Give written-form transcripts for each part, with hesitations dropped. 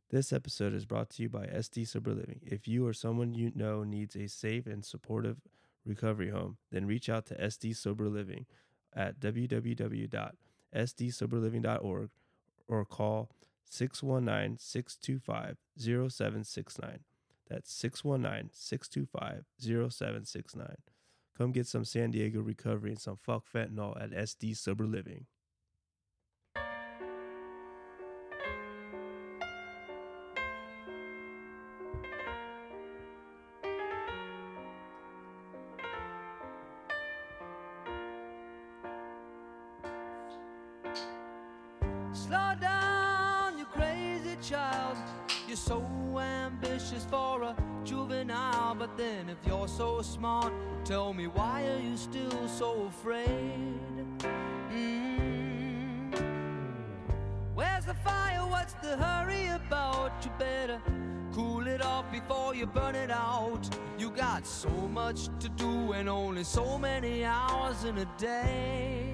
This episode is brought to you by SD Sober Living. If you or someone you know needs a safe and supportive recovery home, then reach out to SD Sober Living at www.sdsoberliving.org or call 619-625-0769. That's 619-625-0769. Come get some San Diego recovery and some fuck fentanyl at SD Sober Living. Slow down, you crazy child. You're so ambitious for a juvenile. But then if you're so smart, tell me, why are you still so afraid? Where's the fire? What's the hurry about? You better cool it off before you burn it out. You got so much to do and only so many hours in a day.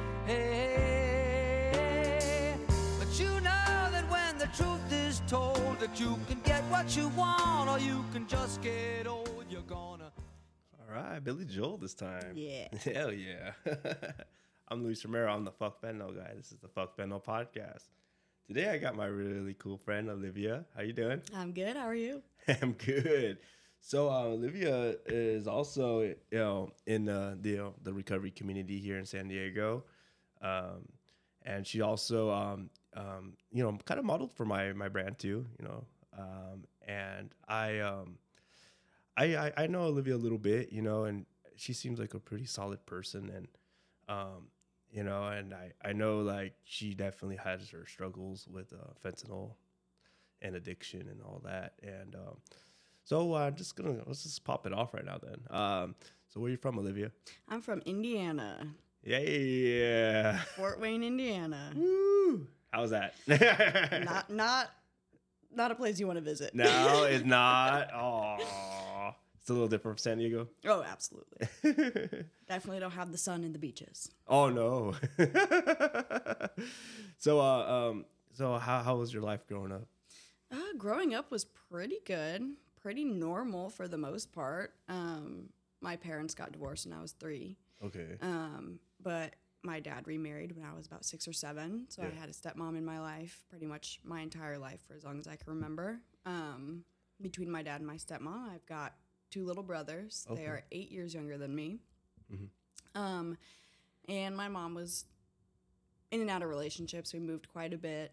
Hey, but you know that when the truth is told, that you can get what you want or you can just get old. You're gonna. All right, Billy Joel this time. Yeah. Hell yeah. I'm Luis Romero. I'm the Fuck Fentanyl guy. This is the Fuck Fentanyl podcast. Today I got my really cool friend Olivia. How you doing? I'm good. How are you? I'm good. So Olivia is also, in the recovery community here in San Diego, and she also, kind of modeled for my brand too. And I know Olivia a little bit, and she seems like a pretty solid person, and and I know like she definitely has her struggles with fentanyl and addiction and all that, and so let's just pop it off right now then. So where are you from, Olivia? I'm from Indiana, Yeah. Fort Wayne, Indiana. Woo. How's that? Not a place you want to visit. No, it's not. Oh, it's a little different from San Diego. Oh, absolutely. Definitely don't have the sun and the beaches. Oh no. So how was your life growing up? Growing up was pretty good, pretty normal for the most part. My parents got divorced when I was 3. Okay. But my dad remarried when I was about 6 or 7. So Yeah. I had a stepmom in my life pretty much my entire life for as long as I can remember. Between my dad and my stepmom, I've got 2 little brothers. Okay. They are 8 years younger than me. Mm-hmm. And my mom was in and out of relationships. We moved quite a bit.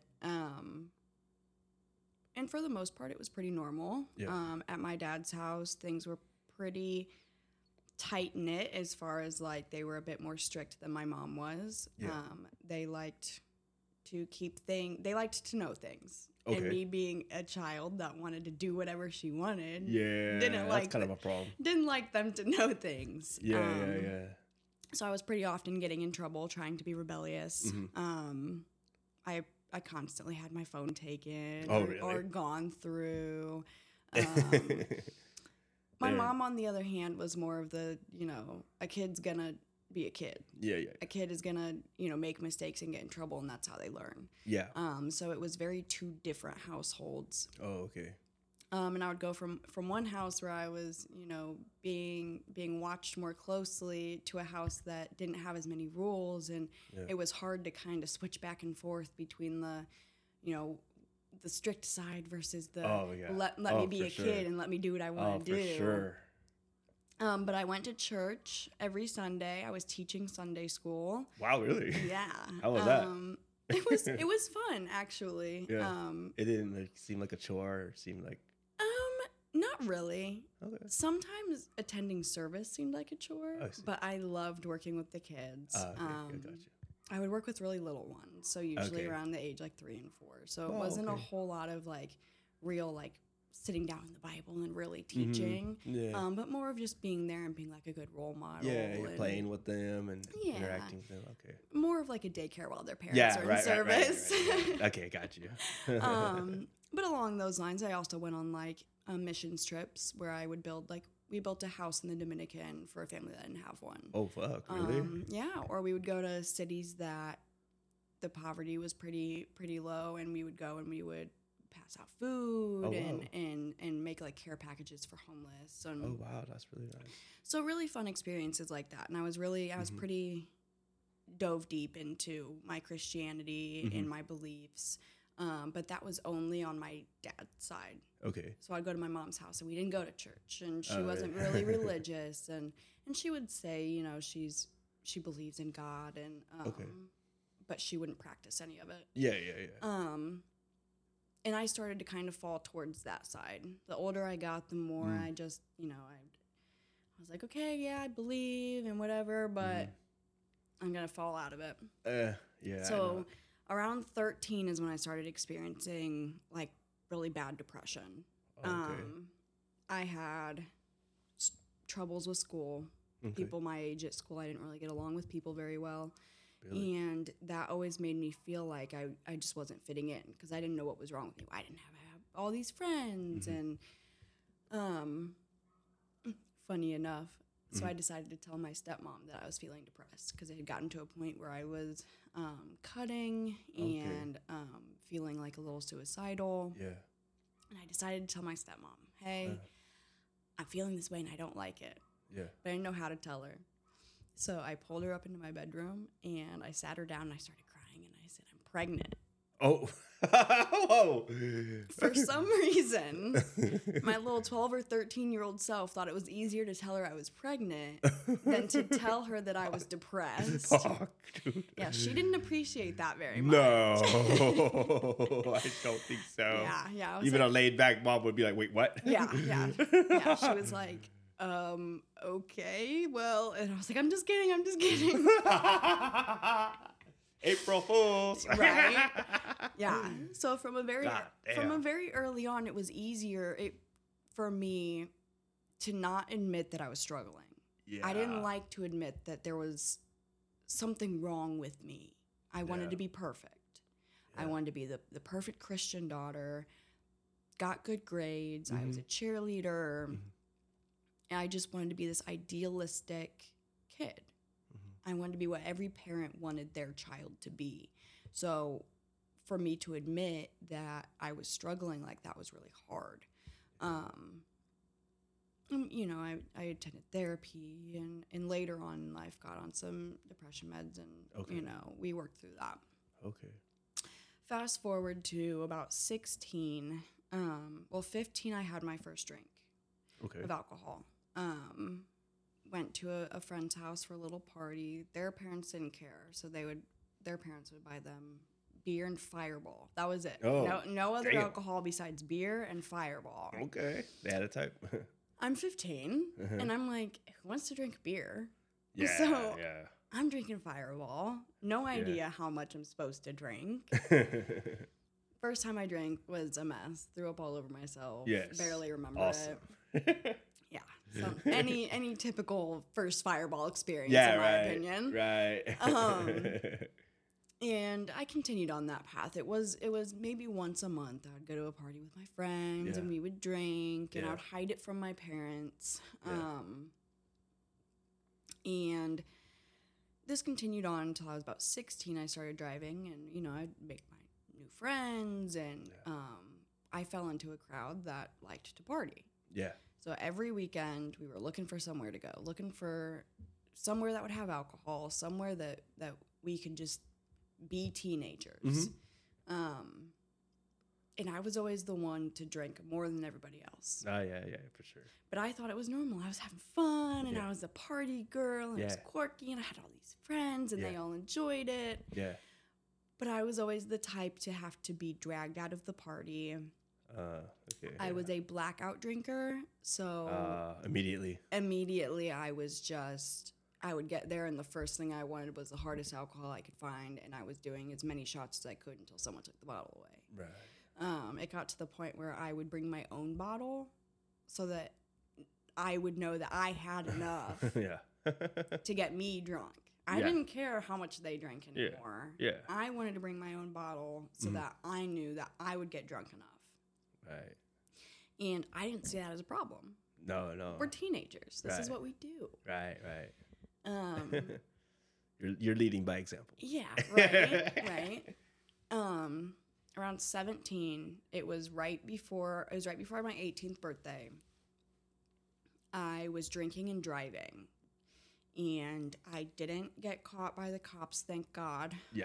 And for the most part, it was pretty normal. Yeah. At my dad's house, things were pretty tight-knit as far as, like, they were a bit more strict than my mom was. Yeah. They liked to they liked to know things. Okay. And me being a child that wanted to do whatever she wanted. Yeah. Didn't That's like kind of a problem. Didn't like them to know things. Yeah. So I was pretty often getting in trouble trying to be rebellious. Mm-hmm. I constantly had my phone taken Oh, really? or gone through. My Yeah. mom, on the other hand, was more of the, a kid's gonna be a kid. Yeah. A kid is gonna, make mistakes and get in trouble, and that's how they learn. Yeah. So it was very 2 different households. Oh, okay. And I would go from one house where I was, being watched more closely to a house that didn't have as many rules, and Yeah. it was hard to kind of switch back and forth between the strict side versus the let me be a kid and let me do what I want to do. For sure. But I went to church every Sunday. I was teaching Sunday school. Wow, really? Yeah. How was that? It was fun, actually. Yeah. It didn't seem like a chore or seem like. Not really. Okay. Sometimes attending service seemed like a chore, I see. but I loved working with the kids. Okay, I got you. I would work with really little ones, so usually Okay. around the age like 3 and 4. So it Oh, wasn't a okay. whole lot of like real like sitting down in the Bible and really teaching, Yeah. but more of just being there and being like a good role model. Yeah, you're and playing with them and Yeah. interacting with them. Okay. more of like a daycare while their parents Yeah, are in right, service. right. Okay, got you. But along those lines, I also went on like missions trips where I would we built a house in the Dominican for a family that didn't have one. Oh, fuck, really? Yeah, or we would go to cities that the poverty was pretty low, and we would go and we would pass out food Oh, and, wow. and make like care packages for homeless. And Oh, wow. That's really nice. so really fun experiences like that. And I was pretty dove deep into my Christianity and my beliefs. But that was only on my dad's side. Okay. So I'd go to my mom's house, and we didn't go to church, and she Oh, wasn't really? really religious, and she would say, you know, she believes in God, and Okay. but she wouldn't practice any of it. Yeah, yeah, yeah. And I started to kind of fall towards that side. The older I got, the more I just, you know, I was like, okay, yeah, I believe and whatever, but I'm gonna fall out of it. Yeah. I So know. around 13 is when I started experiencing like really bad depression. Okay. I had troubles with school. Okay. People my age at school, I didn't really get along with people very well. Really? And that always made me feel like I just wasn't fitting in because I didn't know what was wrong with me. I didn't have all these friends. And funny enough, so I decided to tell my stepmom that I was feeling depressed because it had gotten to a point where I was cutting and feeling like a little suicidal. Yeah. And I decided to tell my stepmom, hey, I'm feeling this way and I don't like it. Yeah. But I didn't know how to tell her. So I pulled her up into my bedroom and I sat her down and I started crying and I said, I'm pregnant. Oh. Whoa. For some reason, my little 12 or 13-year-old self thought it was easier to tell her I was pregnant than to tell her that I was depressed. Fuck, dude. Yeah, she didn't appreciate that very much. No. I don't think so. Yeah. I was Even like, a laid back mom would be like, wait, what? Yeah. She was like, okay, well, and I was like, I'm just kidding. April Fools. Right? Yeah. So from a very God damn. early on, it was easier for me to not admit that I was struggling. Yeah. I didn't like to admit that there was something wrong with me. I wanted to be perfect. I wanted to be the perfect Christian daughter, got good grades, I was a cheerleader, and I just wanted to be this idealistic kid. I wanted to be what every parent wanted their child to be. So for me to admit that I was struggling like that was really hard. You know, I attended therapy and later on in life got on some depression meds and, you know, we worked through that. Okay. Fast forward to about 16. 15, I had my first drink of alcohol. Went to a friend's house for a little party. Their parents didn't care, so their parents would buy them beer and Fireball. That was it. Oh, no other damn. alcohol besides beer and Fireball. Okay. They had a type. I'm 15, and I'm like, who wants to drink beer? Yeah. So Yeah. I'm drinking Fireball. No idea how much I'm supposed to drink. First time I drank was a mess. Threw up all over myself. Yes. Barely remember Awesome. it. Yeah. So any typical first Fireball experience, in my opinion. Right. And I continued on that path. It was maybe once a month I would go to a party with my friends and we would drink and I would hide it from my parents. And this continued on until I was about 16. I started driving and, you know, I'd make my new friends and I fell into a crowd that liked to party. Yeah. So every weekend we were looking for somewhere to go, looking for somewhere that would have alcohol, somewhere that we could just be teenagers. And I was always the one to drink more than everybody else. Oh, yeah, for sure. But I thought it was normal. I was having fun and I was a party girl and I was quirky and I had all these friends and they all enjoyed it. Yeah. But I was always the type to have to be dragged out of the party. Okay. I was a blackout drinker, so immediately I was just, I would get there and the first thing I wanted was the hardest alcohol I could find, and I was doing as many shots as I could until someone took the bottle away. Right. It got to the point where I would bring my own bottle so that I would know that I had enough to get me drunk. I didn't care how much they drank anymore. Yeah. I wanted to bring my own bottle so that I knew that I would get drunk enough. Right. And I didn't see that as a problem. No. We're teenagers. This is what we do. Right. You're leading by example. Yeah, right. around 17, it was right before my 18th birthday. I was drinking and driving, and I didn't get caught by the cops, thank God. Yeah.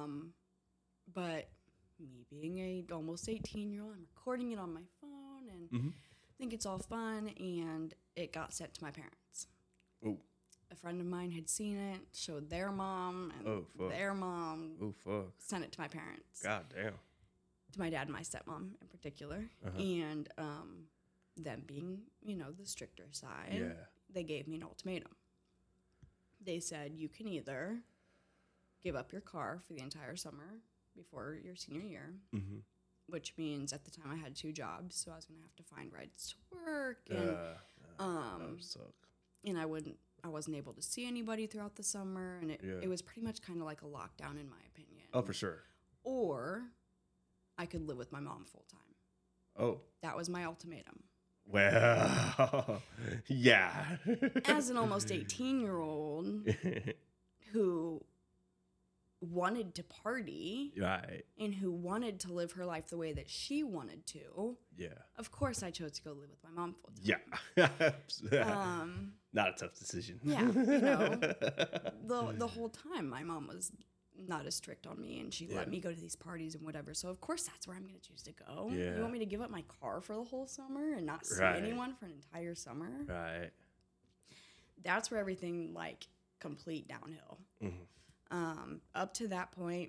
But me being a almost 18-year-old, I'm recording it on my phone and think it's all fun, and it got sent to my parents. Oh. A friend of mine had seen it, showed their mom, and their mom sent it to my parents. God damn. To my dad and my stepmom in particular. And them being, the stricter side, they gave me an ultimatum. They said, you can either give up your car for the entire summer before your senior year, which means at the time I had 2 jobs, so I was going to have to find rides to work. And, that would suck. And I wasn't able to see anybody throughout the summer, and it was pretty much kind of like a lockdown in my opinion. Oh, for sure. Or I could live with my mom full time. Oh. That was my ultimatum. Well, yeah. As an almost 18-year-old who wanted to party, right, and who wanted to live her life the way that she wanted to, of course I chose to go live with my mom full time. Yeah. Not a tough decision. Yeah, the whole time my mom was not as strict on me, and she let me go to these parties and whatever. So of course that's where I'm going to choose to go. Yeah. You want me to give up my car for the whole summer and not see anyone for an entire summer? Right. That's where everything complete downhill. Up to that point,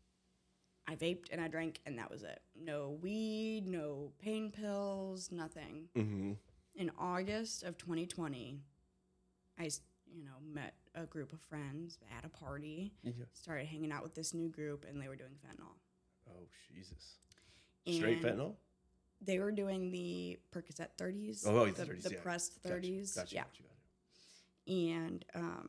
I vaped and I drank, and that was it. No weed, no pain pills, nothing. In August of 2020, I met a group of friends at a party, started hanging out with this new group, and they were doing fentanyl. Oh, Jesus. Straight fentanyl? They were doing the Percocet 30s. Oh, the 30s, the pressed 30s. Gotcha. And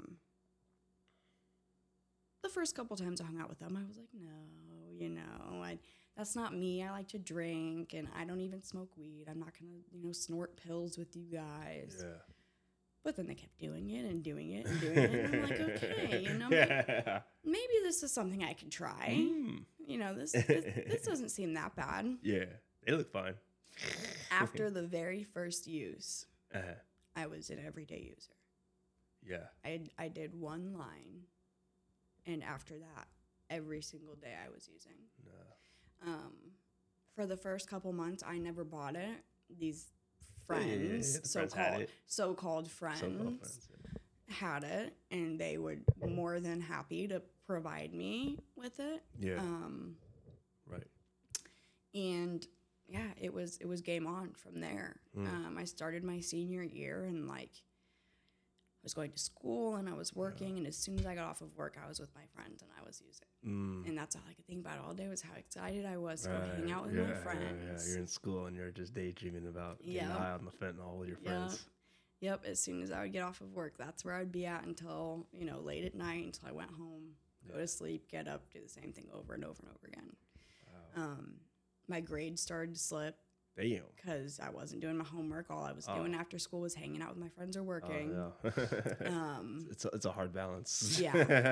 the first couple times I hung out with them, I was like, no, that's not me. I like to drink, and I don't even smoke weed. I'm not going to, snort pills with you guys. Yeah. But then they kept doing it and doing it and doing it. And I'm like, okay, maybe this is something I can try. This doesn't seem that bad. Yeah, they look fine. After the very first use, I was an everyday user. Yeah. I did one line, and after that, every single day I was using. No. For the first couple months, I never bought it. These friends, so-called friends, had it, and they were more than happy to provide me with it. Yeah. Right. And yeah, it was game on from there. I started my senior year, and I was going to school and I was working, and as soon as I got off of work, I was with my friends and I was using. And that's all I could think about all day was how excited I was to go hang out with my friends. Yeah, you're in school and you're just daydreaming about getting high on the fentanyl with your friends. Yep, as soon as I would get off of work, that's where I'd be at until, late at night, until I went home, go to sleep, get up, do the same thing over and over and over again. Wow. My grades started to slip. Damn. Because I wasn't doing my homework. All I was doing after school was hanging out with my friends or working. It's a hard balance. Yeah.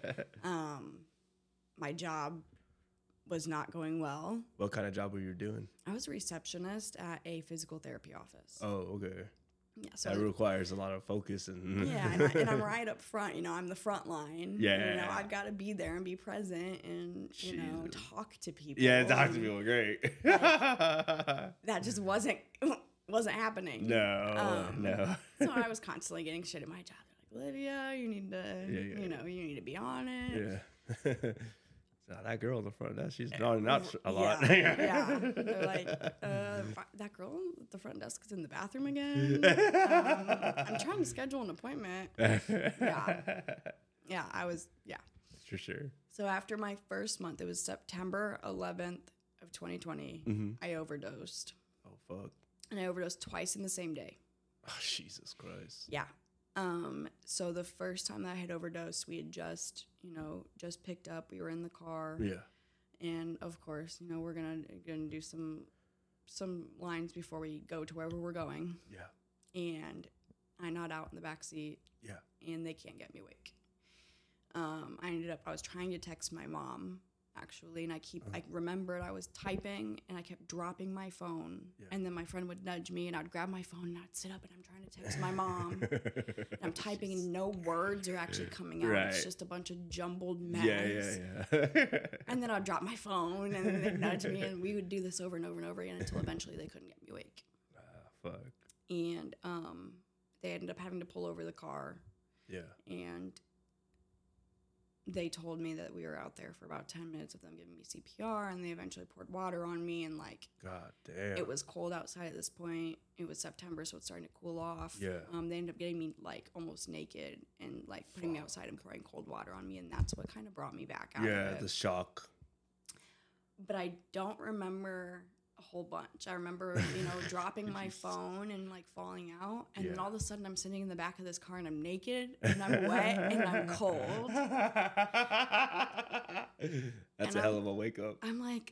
My job was not going well. What kind of job were you doing? I was a receptionist at a physical therapy office. Oh, okay. Yeah, so that requires a lot of focus and and I'm right up front. I'm the front line. Yeah. I've got to be there and be present and talk to people. Yeah, talk to people. Great. That just wasn't happening. No. So I was constantly getting shit at my job. They're like, Olivia, you need to, you need to be on it. Yeah. Now, that girl in the front desk, she's nodding out a lot. Yeah. They're like, that girl at the front desk is in the bathroom again. I'm trying to schedule an appointment. Yeah, I was, For sure. So after my first month, it was September 11th of 2020, I overdosed. Oh, fuck. And I overdosed twice in the same day. Oh, Jesus Christ. Yeah. So the first time that I had overdosed, we had just picked up. We were in the car. Yeah. And of course, we're gonna do some lines before we go to wherever we're going. Yeah. And I nod out in the back seat. Yeah. And they can't get me awake. I was trying to text my mom actually, and I remembered I was typing and I kept dropping my phone, and then my friend would nudge me and I'd grab my phone and I'd sit up and I'm trying to text my mom. And I'm typing and no words are actually coming out. Right. It's just a bunch of jumbled mess. Yeah. And then I'd drop my phone and then they'd nudge me, and we would do this over and over and over again until eventually they couldn't get me awake. Fuck. And they ended up having to pull over the car. Yeah. And they told me that we were out there for about 10 minutes of them giving me CPR, and they eventually poured water on me, and like, God damn. it was cold outside at this point. It was September, so it's starting to cool off. Yeah. They ended up getting me like almost naked and like putting me outside and pouring cold water on me, and that's what kind of brought me back out of it. The shock. But I don't remember a whole bunch. I remember, dropping my phone and like falling out, and then all of a sudden I'm sitting in the back of this car and I'm naked and I'm wet and I'm cold. That's a hell of a wake up. I'm like,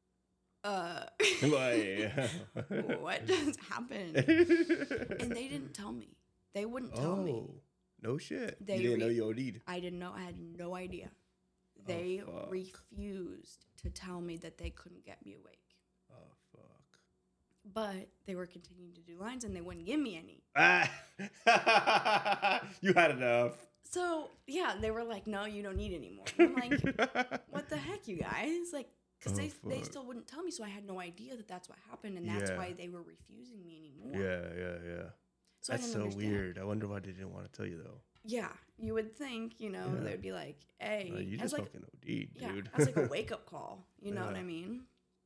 What just happened? And they didn't tell me. They wouldn't tell me. No shit. They you didn't know you OD'd. I didn't know. I had no idea. They refused to tell me that they couldn't get me awake. Oh, fuck. But they were continuing to do lines and they wouldn't give me any. You had enough. So, yeah, they were like, no, you don't need any more. I'm like, what the heck, you guys? Like, because they still wouldn't tell me, so I had no idea that that's what happened, and that's why they were refusing me anymore. Yeah. So that's so weird. I wonder why they didn't want to tell you, though. Yeah, you would think, they'd be like, hey. You just fucking OD'd, dude. Yeah, as like a wake-up call. You know what I mean?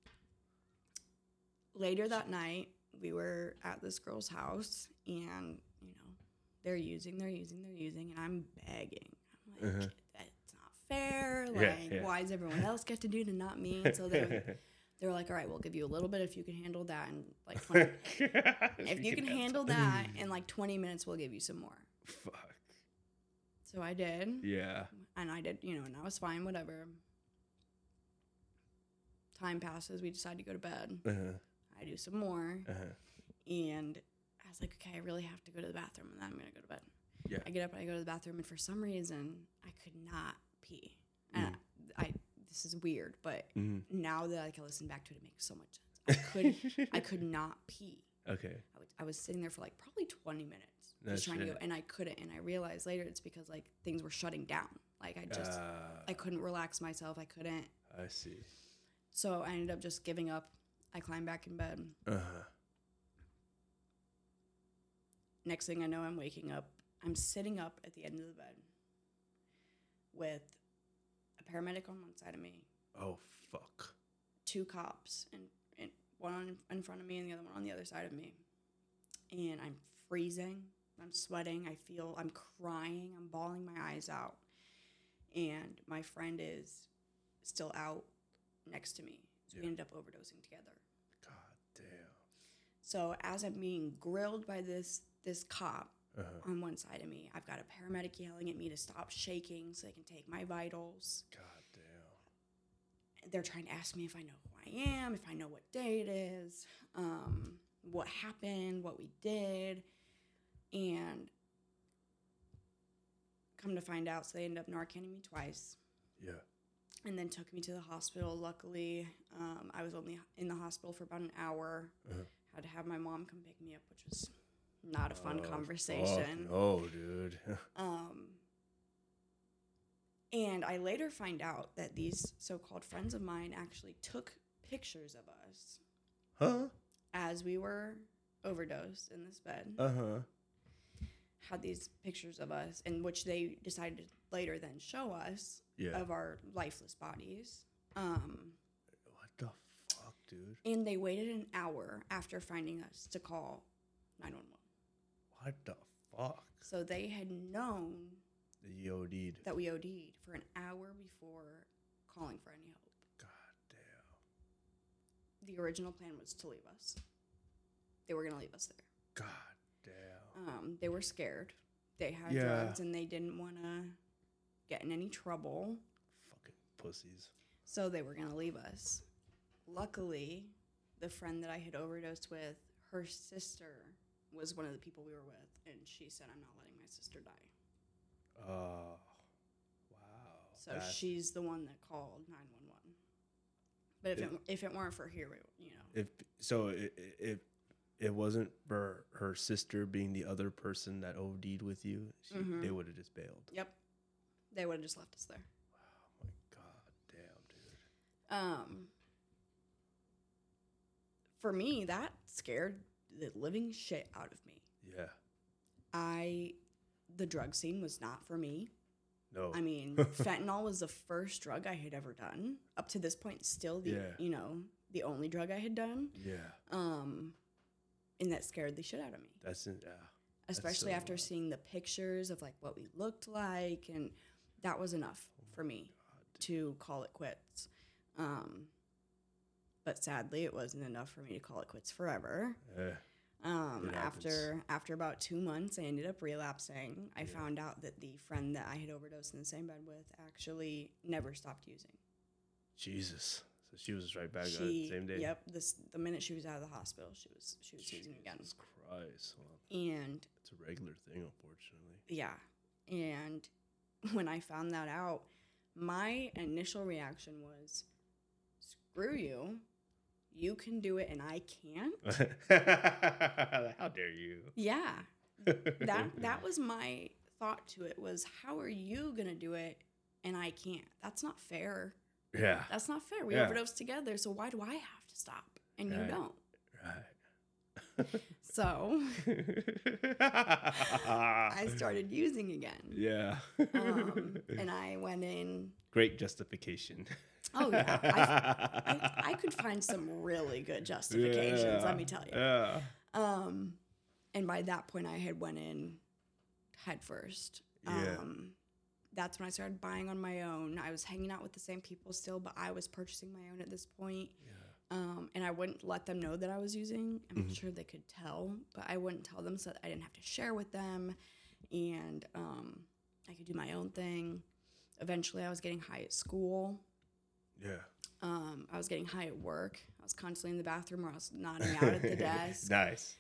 Later that night, we were at this girl's house, and, they're using, and I'm begging. I'm like, that's not fair. Like, why does everyone else get to do it and not me? And so they were like, all right, we'll give you a little bit if you can handle that. And like 20, if you can handle that in like 20 minutes, we'll give you some more. Fuck. So I did. Yeah. And I did, and I was fine, whatever. Time passes. We decide to go to bed. I do some more. And I was like, okay, I really have to go to the bathroom, and then I'm going to go to bed. Yeah. I get up and I go to the bathroom, and for some reason, I could not pee. And this is weird, but now that I can listen back to it, it makes so much sense. I could not pee. Okay. I was sitting there for like probably 20 minutes That's trying to go, and I couldn't. And I realized later it's because like things were shutting down. Like I couldn't relax myself. I couldn't. I see. So I ended up just giving up. I climbed back in bed. Next thing I know, I'm waking up. I'm sitting up at the end of the bed with a paramedic on one side of me. Oh, fuck. 2 cops, and one in front of me and the other one on the other side of me. And I'm freezing. I'm sweating. I'm crying. I'm bawling my eyes out. And my friend is still out next to me. So we ended up overdosing together. God damn. So as I'm being grilled by this cop on one side of me, I've got a paramedic yelling at me to stop shaking so they can take my vitals. God damn. They're trying to ask me if I know who I am, if I know what day it is, what happened, what we did. And come to find out, so they ended up Narcaning me twice. Yeah. And then took me to the hospital. Luckily, I was only in the hospital for about an hour. Had to have my mom come pick me up, which was not a fun conversation. Oh, dude. And I later find out that these so-called friends of mine actually took pictures of us. Huh? As we were overdosed in this bed. Had these pictures of us, in which they decided to later then show us of our lifeless bodies. What the fuck, dude? And they waited an hour after finding us to call 911. What the fuck? So they had known that we OD'd for an hour before calling for any help. God damn. The original plan was to leave us. They were going to leave us there. God damn. They were scared. They had drugs and they didn't want to get in any trouble. Fucking pussies. So they were going to leave us. Luckily, the friend that I had overdosed with, her sister was one of the people we were with, and she said, I'm not letting my sister die. Oh, wow. So she's the one that called 911. But if it weren't for her, If so, if it wasn't for her sister being the other person that OD'd with you, they would have just bailed. Yep, they would have just left us there. Oh my god, damn, dude. For me, that scared the living shit out of me. Yeah. The drug scene was not for me. No. I mean, fentanyl was the first drug I had ever done. Up to this point, still the only drug I had done. Yeah. And that scared the shit out of me. Especially after seeing the pictures of like what we looked like, and that was enough for me to call it quits. But sadly, it wasn't enough for me to call it quits forever. After about 2 months, I ended up relapsing. I found out that the friend that I had overdosed in the same bed with actually never stopped using. Jesus. So she was right back on the same day. Yep. The minute she was out of the hospital, she was using again. Jesus Christ. Well, and it's a regular thing, unfortunately. Yeah. And when I found that out, my initial reaction was, screw you. You can do it and I can't. How dare you? Yeah. That was my thought to it, was how are you going to do it and I can't? That's not fair. Yeah. That's not fair. We overdosed together, so why do I have to stop and you don't? Right. So I started using again. Yeah. And I went in. Great justification. Oh, yeah. I could find some really good justifications, let me tell you. Yeah. And by that point, I had went in head first. That's when I started buying on my own. I was hanging out with the same people still, but I was purchasing my own at this point. Yeah. And I wouldn't let them know that I was using. I'm sure they could tell, but I wouldn't tell them so that I didn't have to share with them. And I could do my own thing. Eventually, I was getting high at school. Yeah. I was getting high at work. I was constantly in the bathroom, or I was nodding out at the desk. Nice.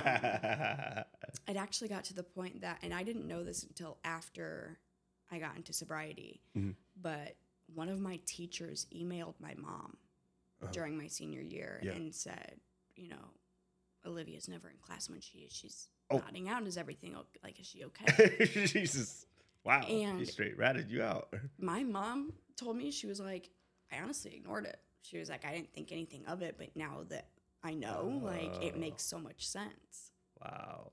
It actually got to the point that, and I didn't know this until after I got into sobriety, but one of my teachers emailed my mom during my senior year and said, Olivia's never in class when she is. She's nodding out. Is everything is she okay? Jesus. Wow. And he straight ratted you out. My mom told me, she was like, I honestly ignored it. She was like, I didn't think anything of it, but now that I know, it makes so much sense. Wow.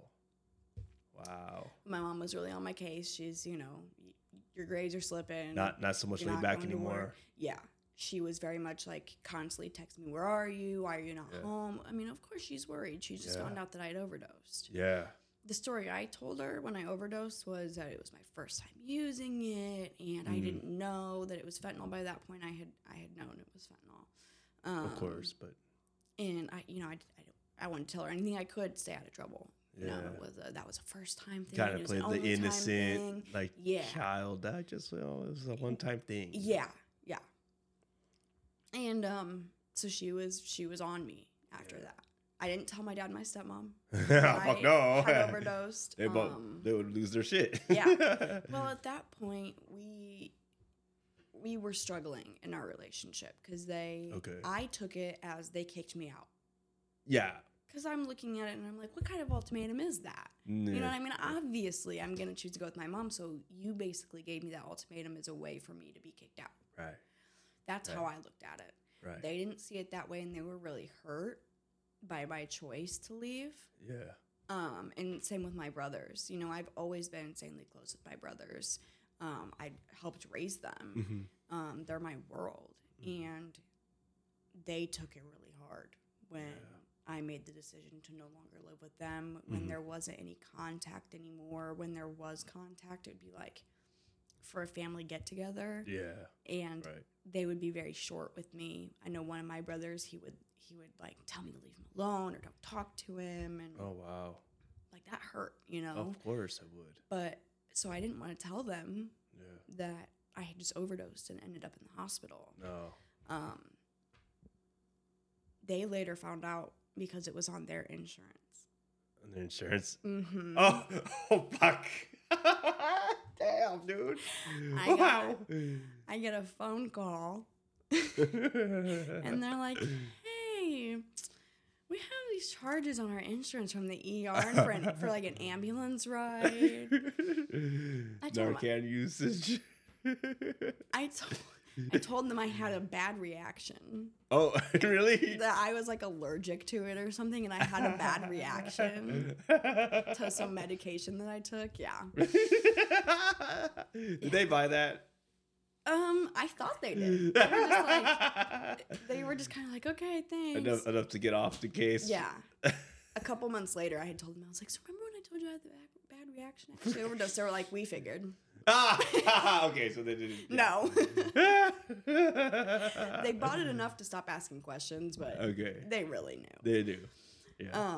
My mom was really on my case. She's, your grades are slipping. Not so much laid back anymore. Yeah. She was very much like constantly texting me, where are you? Why are you not home? I mean, of course she's worried. She just found out that I had overdosed. Yeah. The story I told her when I overdosed was that it was my first time using it, and I didn't know that it was fentanyl. By that point, I had known it was fentanyl. Of course, but and I wanted to tell her anything I could to stay out of trouble. It was that was a first time thing. Kind of played the innocent child. It was a one time thing. Yeah. And so she was on me after that. I didn't tell my dad and my stepmom. Fuck no. I had overdosed. They would lose their shit. Yeah. Well, at that point, we were struggling in our relationship because I took it as they kicked me out. Yeah. Because I'm looking at it and I'm like, what kind of ultimatum is that? Yeah. You know what I mean? Obviously, I'm going to choose to go with my mom. So you basically gave me that ultimatum as a way for me to be kicked out. Right. That's how I looked at it. Right. They didn't see it that way, and they were really hurt by my choice to leave. Yeah. And same with my brothers. I've always been insanely close with my brothers. I helped raise them. Mm-hmm. They're my world. Mm-hmm. And they took it really hard when I made the decision to no longer live with them, when there wasn't any contact anymore. When there was contact, it'd be like for a family get-together. Yeah. And they would be very short with me. I know one of my brothers, he would like tell me to leave him alone or don't talk to him. And oh, wow. Like that hurt, Of course I would. But so I didn't want to tell them that I had just overdosed and ended up in the hospital. No. They later found out because it was on their insurance. On their insurance? Mm-hmm. Oh, fuck. Damn, dude. I get a phone call And they're like, hey, we have these charges on our insurance from the ER for like an ambulance ride. Narcan usage. I told them I had a bad reaction. Oh, really? That I was like allergic to it or something, and I had a bad reaction to some medication that I took. Yeah. Did they buy that? I thought they did. They were just kind of like, okay, thanks. Enough to get off the case. Yeah. A couple months later, I had told them, I was like, so remember when I told you I had the bad reaction? Actually, overdose. They were like, we figured. Okay, so they didn't. No. They bought it enough to stop asking questions, but they really knew. They do. Yeah.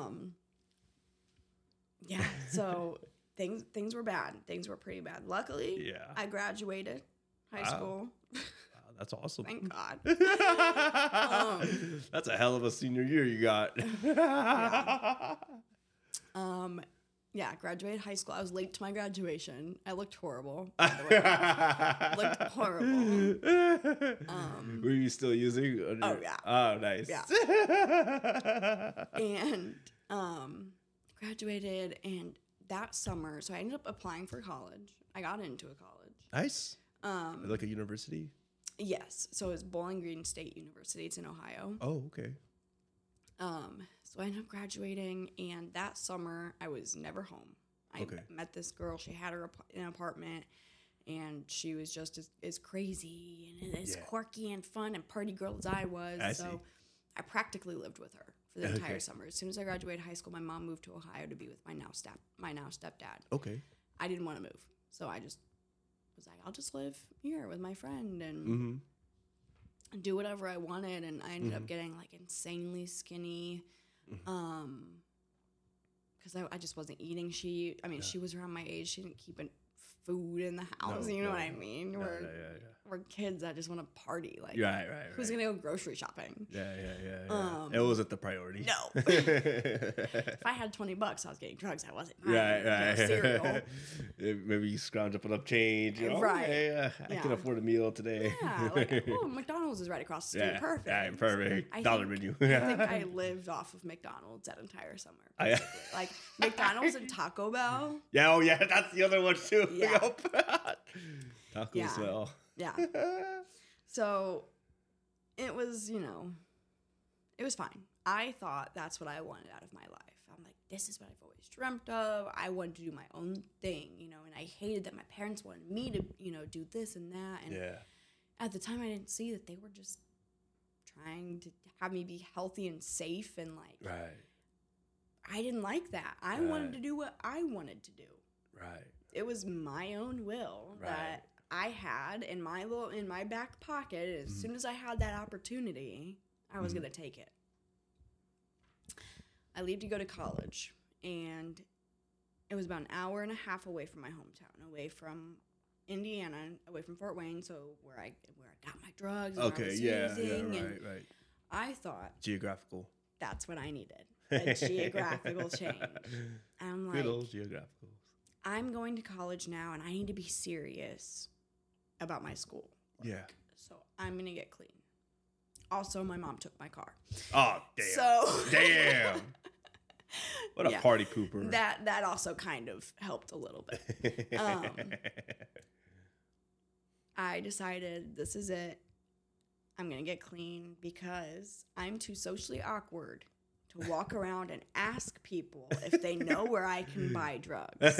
Yeah, so things were bad. Things were pretty bad. Luckily, I graduated high school. Wow, that's awesome. Thank God. That's a hell of a senior year you got. Yeah, graduated high school. I was late to my graduation. I looked horrible, by the way. Looked horrible. Were you still using? Oh, yeah. Oh, nice. Yeah. And graduated, and that summer, so I ended up applying for college. I got into a college. Nice. Like a university? Yes. So it's Bowling Green State University. It's in Ohio. Oh, okay. So I ended up graduating, and that summer I was never home. I met this girl. She had an apartment, and she was just as crazy and as quirky and fun and party girl as I was. So I practically lived with her for the entire summer. As soon as I graduated high school, my mom moved to Ohio to be with my now stepdad. Okay. I didn't want to move, so I just was like, I'll just live here with my friend and do whatever I wanted. And I ended up getting like insanely skinny. Because I just wasn't eating. She was around my age. She didn't keep food in the house. You know what I mean? We're kids that just want to party. Like, who's gonna go grocery shopping? Yeah. It wasn't the priority. No. If I had $20, I was getting drugs. I wasn't buying cereal. Maybe you scrounge up enough change. You know, I can afford a meal today. Yeah, like, McDonald's is right across the street. Perfect. Yeah, perfect. Dollar menu. I think I lived off of McDonald's that entire summer. Like McDonald's and Taco Bell. Yeah, oh yeah, that's the other one too. Yeah. Taco Bell. Yeah. So it was, it was fine. I thought that's what I wanted out of my life. I'm like, this is what I've always dreamt of. I wanted to do my own thing, and I hated that my parents wanted me to, do this and that. And at the time I didn't see that they were just trying to have me be healthy and safe and like, I didn't like that. I wanted to do what I wanted to do. Right. It was my own will that I had in my back pocket. As soon as I had that opportunity, I was going to take it. I leave to go to college, and it was about an hour and a half away from my hometown, away from Indiana, away from Fort Wayne, so where I got my drugs. And right. I thought geographical. That's what I needed. A geographical change. I'm like, good old geographical. I'm going to college now, and I need to be serious about my school work. So I'm going to get clean. Also, my mom took my car. Oh, damn. Damn. What a party pooper. That also kind of helped a little bit. I decided this is it. I'm going to get clean because I'm too socially awkward to walk around and ask people if they know where I can buy drugs.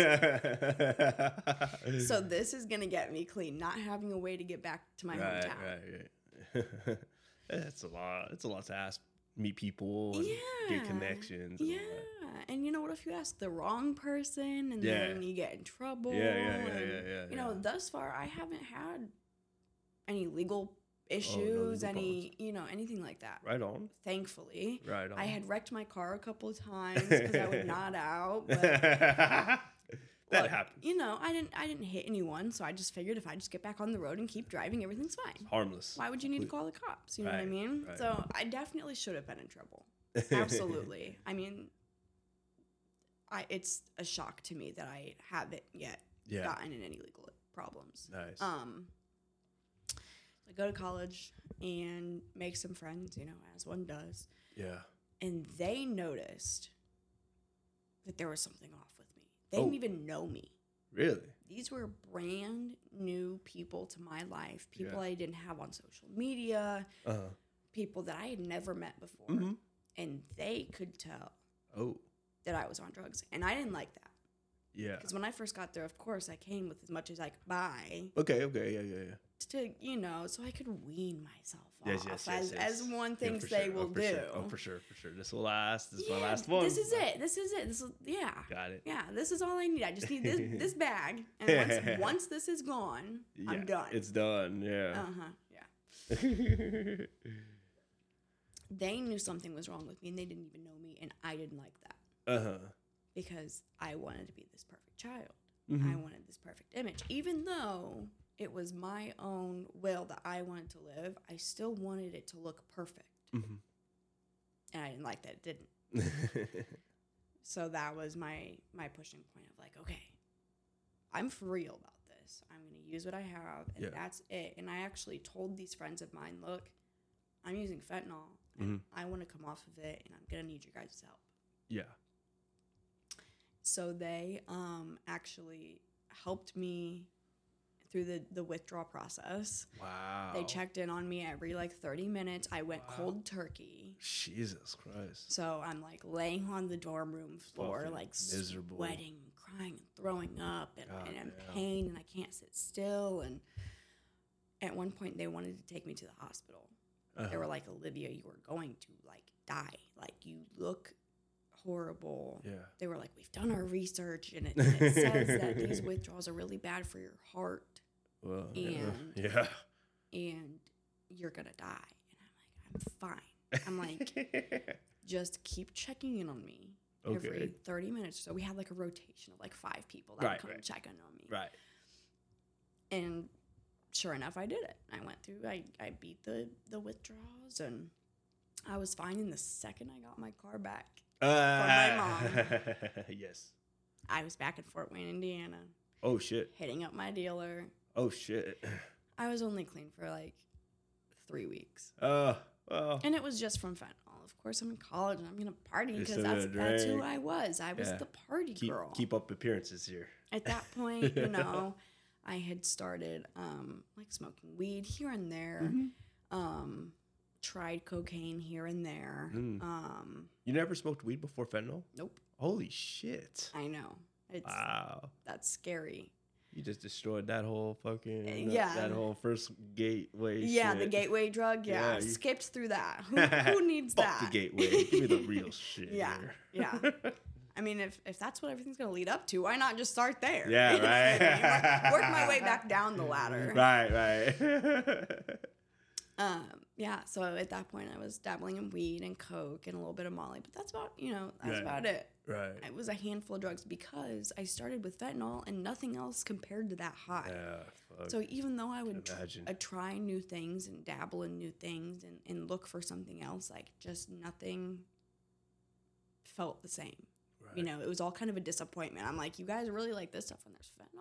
So this is going to get me clean, not having a way to get back to my hometown. Right. It's a lot. It's a lot to ask, meet people, and get connections. And and what if you ask the wrong person and then you get in trouble? Yeah. Thus far I haven't had any legal issues, anything like that. Right on. Thankfully. Right on. I had wrecked my car a couple of times because I would nod out. But that happens. I didn't hit anyone, so I just figured if I just get back on the road and keep driving, everything's fine. Harmless. Why would you need to call the cops? You know what I mean? Right. So I definitely should have been in trouble. Absolutely. I mean, it's a shock to me that I haven't yet gotten in any legal problems. Nice. So I go to college. and make some friends, you know, as one does. Yeah. And they noticed that there was something off with me. They didn't even know me. Really? These were brand new people to my life, people Yeah. I didn't have on social media, people that I had never met before. And they could tell that I was on drugs. And I didn't like that. Yeah. Because when I first got there, of course, I came with as much as I could buy. Okay. Yeah. To, you know, so I could wean myself off, Yes. as one thinks for they sure. will for do. Sure. Oh, for sure. This will last. This is my last one. This is it. This is, yeah. Got it. Yeah, this is all I need. I just need this bag. And once this is gone, I'm done. It's done. Yeah. Yeah. They knew something was wrong with me, and they didn't even know me, and I didn't like that. Because I wanted to be this perfect child. I wanted this perfect image. Even though it was my own will that I wanted to live, I still wanted it to look perfect. And I didn't like that it didn't. So that was my pushing point of like, okay, I'm for real about this. I'm going to use what I have, and that's it. And I actually told these friends of mine, look, I'm using fentanyl, and I want to come off of it, and I'm going to need your guys' help. Yeah. So they actually helped me through the withdrawal process. Wow. They checked in on me every like 30 minutes. I went cold turkey. Jesus Christ. So I'm like laying on the dorm room floor, Fucking like miserable. sweating, crying, and throwing up, and I'm in damn. pain, and I can't sit still. And at one point, they wanted to take me to the hospital. They were like, Olivia, you are going to like die. Like, you look horrible. Yeah. They were like, we've done our research, and it says that these withdrawals are really bad for your heart. Well, And you're gonna die. And I'm like, I'm fine. I'm like, just keep checking in on me every 30 minutes. So we had like a rotation of like 5 people that would come and check in on me. Right. And sure enough, I did it. I went through, I beat the withdrawals, and I was fine. And the second I got my car back from my mom, yes. I was back in Fort Wayne, Indiana. Oh, shit. Hitting up my dealer. Oh, shit. I was only clean for like 3 weeks. Well. And it was just from fentanyl. Of course, I'm in college and I'm going to party You're because still that's gonna who drink. I was. I was the party girl. Keep up appearances here. At that point, you know, I had started like smoking weed here and there. Tried cocaine here and there. You never smoked weed before fentanyl? Nope. Holy shit. I know. Wow. That's scary. You just destroyed that whole fucking Yeah. that whole first gateway Yeah, shit. the gateway drug. Yeah, Yeah, you- skipped through that. Who needs Fuck that? the gateway. Give me the real shit. Yeah, here. yeah. I mean, if that's what everything's gonna lead up to, why not just start there? Yeah, You know what I right. mean? Work my way back down the ladder. Right. Yeah. So at that point, I was dabbling in weed and coke and a little bit of Molly, but that's about Right. about it. Right. It was a handful of drugs because I started with fentanyl and nothing else compared to that high. Yeah. Fuck. So even though I would imagine. try new things and dabble in new things and look for something else, like just nothing felt the same. Right. You know, it was all kind of a disappointment. I'm like, you guys really like this stuff when there's fentanyl?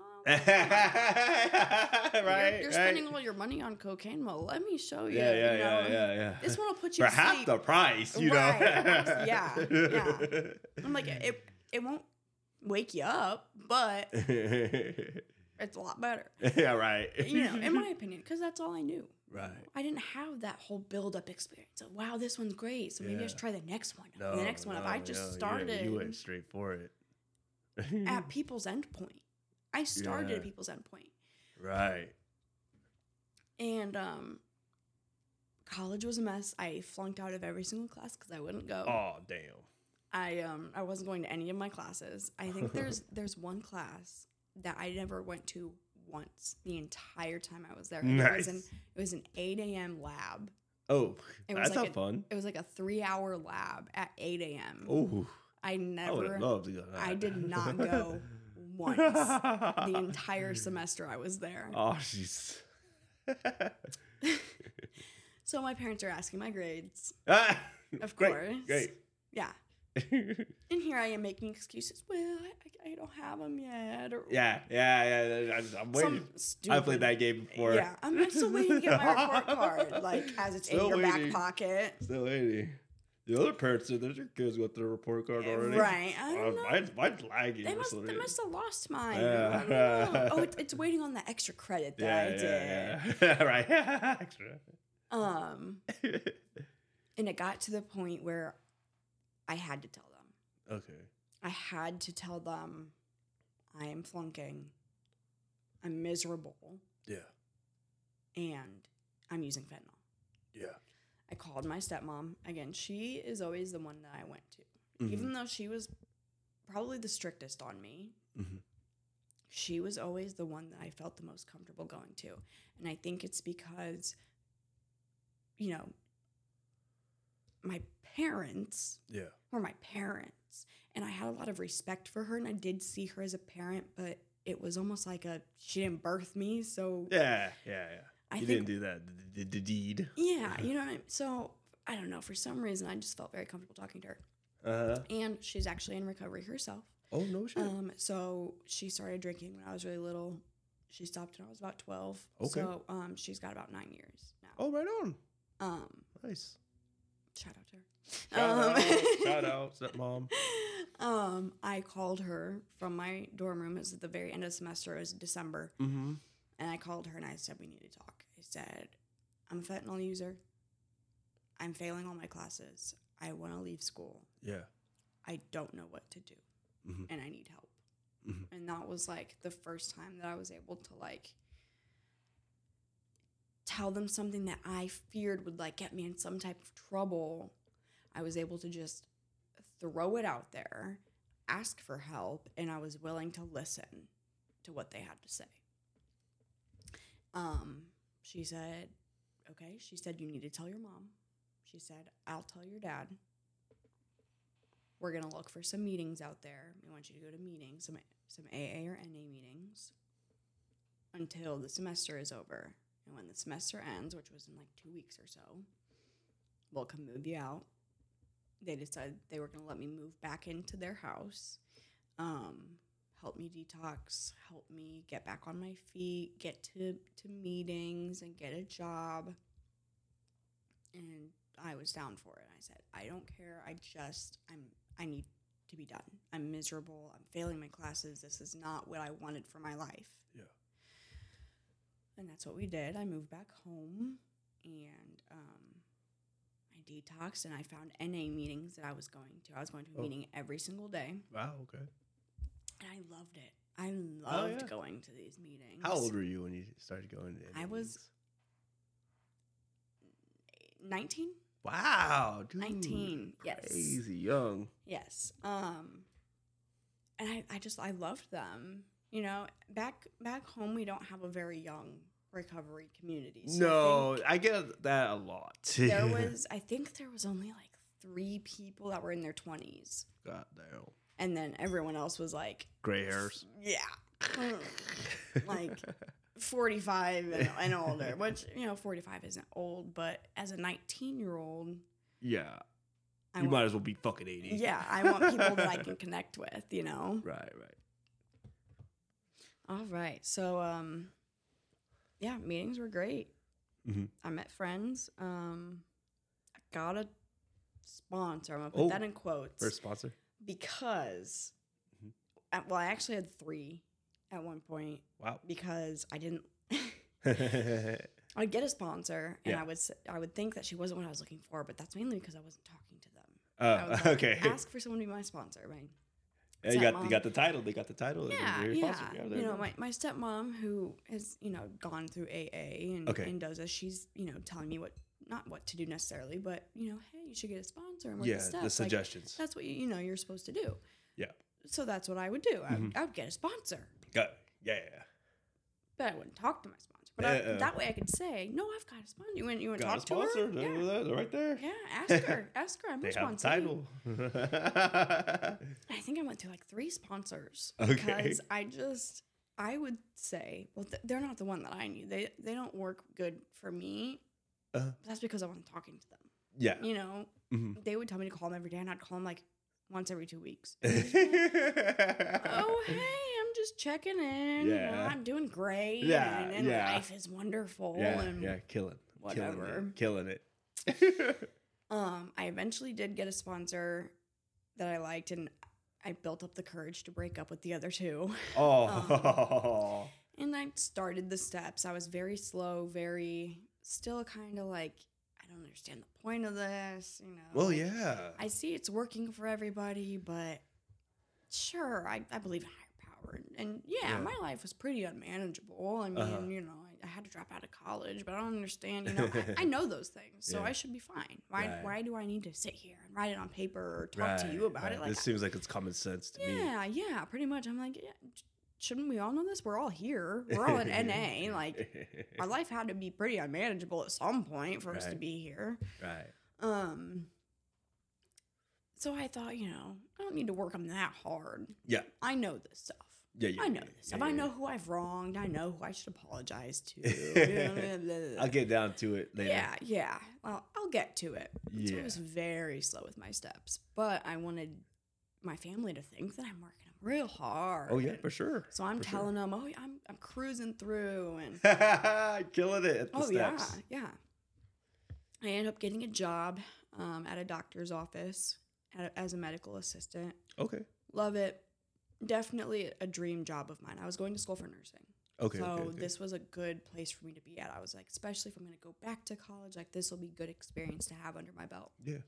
Right. You're spending all your money on cocaine. Well, let me show you. Yeah. This one will put you For to half sleep. the price, you Right. know. Yeah. I'm like, it won't wake you up, but it's a lot better. Yeah, right. You know, in my opinion, because that's all I knew. Right. I didn't have that whole build-up experience. Of, wow, this one's great, so maybe I should try the next one. And the next one, if I just started you went straight for it. at people's endpoint. I started at people's endpoint. Right. And college was a mess. I flunked out of every single class because I wouldn't go. Oh, damn. I wasn't going to any of my classes. I think there's one class that I never went to once the entire time I was there. Nice. It was an 8 a.m. lab. Oh, It was that's like not fun. It was like a 3-hour lab at 8 a.m. Oh, I I would never, have loved to go. to that. I did not go once the entire semester I was there. Oh, jeez. So my parents are asking my grades. Ah, Of great, course. Great. Yeah. And here I am making excuses. Well, I don't have them yet. Or Yeah. I'm waiting. stupid. I played that game before. Yeah, I'm still waiting to get my report card. Like, as it's Still in your waiting. back pocket. Still waiting. The other parents said there's your kids got their report card already. Right. I don't know. Mine's lagging. They or must something. have lost mine. Yeah. I don't know. Oh, it's waiting on the extra credit that I did. Yeah. Right. Extra. And it got to the point where I had to tell them. Okay. I had to tell them I am flunking. I'm miserable. Yeah. And I'm using fentanyl. Yeah. I called my stepmom. Again, she is always the one that I went to. Mm-hmm. Even though she was probably the strictest on me, Mm-hmm. she was always the one that I felt the most comfortable going to. And I think it's because, you know, my parents Yeah. were my parents. And I had a lot of respect for her, and I did see her as a parent, but it was almost like she didn't birth me, so... Yeah. I You think- didn't do that. The deed. Yeah, you know what I mean? So, I don't know, for some reason, I just felt very comfortable talking to her. Uh-huh. And she's actually in recovery herself. Oh, no shit. So she started drinking when I was really little. She stopped when I was about 12. Okay. So she's got about 9 years now. Oh, right on. Nice. Shout out to her. Shout out, stepmom. I called her from my dorm room. It was at the very end of the semester. It was December. Mm-hmm. And I called her and I said, we need to talk. I said, I'm a fentanyl user. I'm failing all my classes. I want to leave school. Yeah. I don't know what to do. Mm-hmm. And I need help. Mm-hmm. And that was like the first time that I was able to like tell them something that I feared would like get me in some type of trouble. I was able to just throw it out there, ask for help, and I was willing to listen to what they had to say. She said, okay. She said, you need to tell your mom. She said, I'll tell your dad. We're going to look for some meetings out there. We want you to go to meetings, some AA or NA meetings, until the semester is over. And when the semester ends, which was in like 2 weeks or so, we'll come move you out. They decided they were going to let me move back into their house, help me detox, help me get back on my feet, get to meetings and get a job. And I was down for it. I said, I don't care. I need to be done. I'm miserable. I'm failing my classes. This is not what I wanted for my life. Yeah. And that's what we did. I moved back home and I detoxed and I found NA meetings that I was going to. I was going to a meeting every single day. Wow. Okay. And I loved it. I loved yeah. going to these meetings. How old were you when you started going to I was 19. Wow, dude. 19, yes. Crazy young. Yes. And I loved them. You know, back home we don't have a very young recovery community. So No, I get that a lot. I think there was only like 3 people that were in their 20s. God damn. And then everyone else was like, Gray hairs. yeah. Like 45 and older, which, you know, 45 isn't old, but as a 19-year-old, Yeah. I You want- might as well be fucking 80. yeah, I want people that I can connect with, you know? Right. All right. So, yeah, meetings were great. Mm-hmm. I met friends. I got a sponsor. I'm going to put that in quotes. First sponsor. Because, well, I actually had 3 at one point. Wow. Because I didn't... I'd get a sponsor, and I would think that she wasn't what I was looking for, but that's mainly because I wasn't talking to them. I was like, okay. ask for someone to be my sponsor, right? Yeah, you got the title. They got the title. Yeah, They're your sponsor. you know, my stepmom, who has, you know, gone through AA and does this, she's, you know, telling me not what to do necessarily, but, you know, hey, you should get a sponsor and work the steps. The suggestions. Like, that's what, you know, you're supposed to do. Yeah. So that's what I would do. I would get a sponsor. Yeah. But I wouldn't talk to my sponsor. But that way I could say, no, I've got a sponsor. You want to Got talk a sponsor. to her? Yeah. They're right there. Yeah, ask her. I'm her They have the sponsor. title. I think I went through like 3 sponsors. Okay. Because I would say, well, they're not the one that I need. They don't work good for me. But that's because I wasn't talking to them. Yeah. You know, they would tell me to call them every day, and I'd call them like once every 2 weeks. And just be like, oh, hey, I'm just checking in. Yeah. You know, I'm doing great. Yeah, And yeah. life is wonderful. Yeah, and yeah, killing whatever. killing it. I eventually did get a sponsor that I liked, and I built up the courage to break up with the other two. Oh, And I started the steps. I was very slow, still kind of like, I don't understand the point of this, you know. well, yeah. I see it's working for everybody, but sure, I believe in higher power. And yeah, my life was pretty unmanageable. I mean, you know, I had to drop out of college, but I don't understand, you know, I know those things, so I should be fine. Why do I need to sit here and write it on paper or talk to you about it? Like, this seems like it's common sense to me. Yeah, pretty much. I'm like, yeah, shouldn't we all know this? We're all here. We're all in NA. Like, our life had to be pretty unmanageable at some point for us to be here. Right. So I thought, you know, I don't need to work on that hard. Yeah. I know this stuff. Yeah, I know this stuff. I know who I've wronged. I know who I should apologize to. I'll get down to it later. Yeah. Well, I'll get to it. Yeah. So I was very slow with my steps, but I wanted my family to think that I'm working real hard. Oh yeah, for sure. So I'm telling them, oh, I'm cruising through and killing it at the steps. Yeah. I ended up getting a job at a doctor's office as a medical assistant. Okay. Love it. Definitely a dream job of mine. I was going to school for nursing. Okay. So this was a good place for me to be at. I was like, especially if I'm going to go back to college, like this will be good experience to have under my belt. Yeah.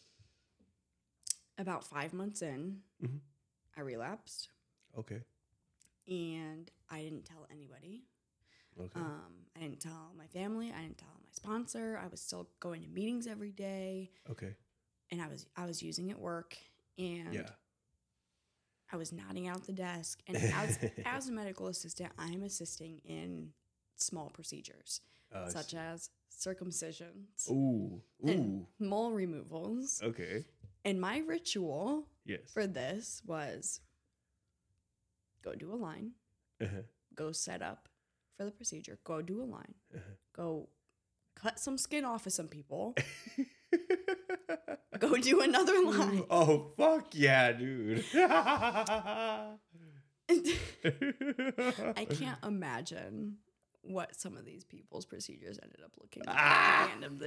About 5 months in, I relapsed. Okay. And I didn't tell anybody. Okay. I didn't tell my family. I didn't tell my sponsor. I was still going to meetings every day. Okay. And I was using it at work. And I was nodding out the desk. And as a medical assistant, I'm assisting in small procedures, such as circumcisions. And mole removals. Okay. And my ritual Yes. for this was go do a line, go set up for the procedure, go do a line, go cut some skin off of some people, go do another line. Oh, fuck yeah, dude. I can't imagine what some of these people's procedures ended up looking like at the end of the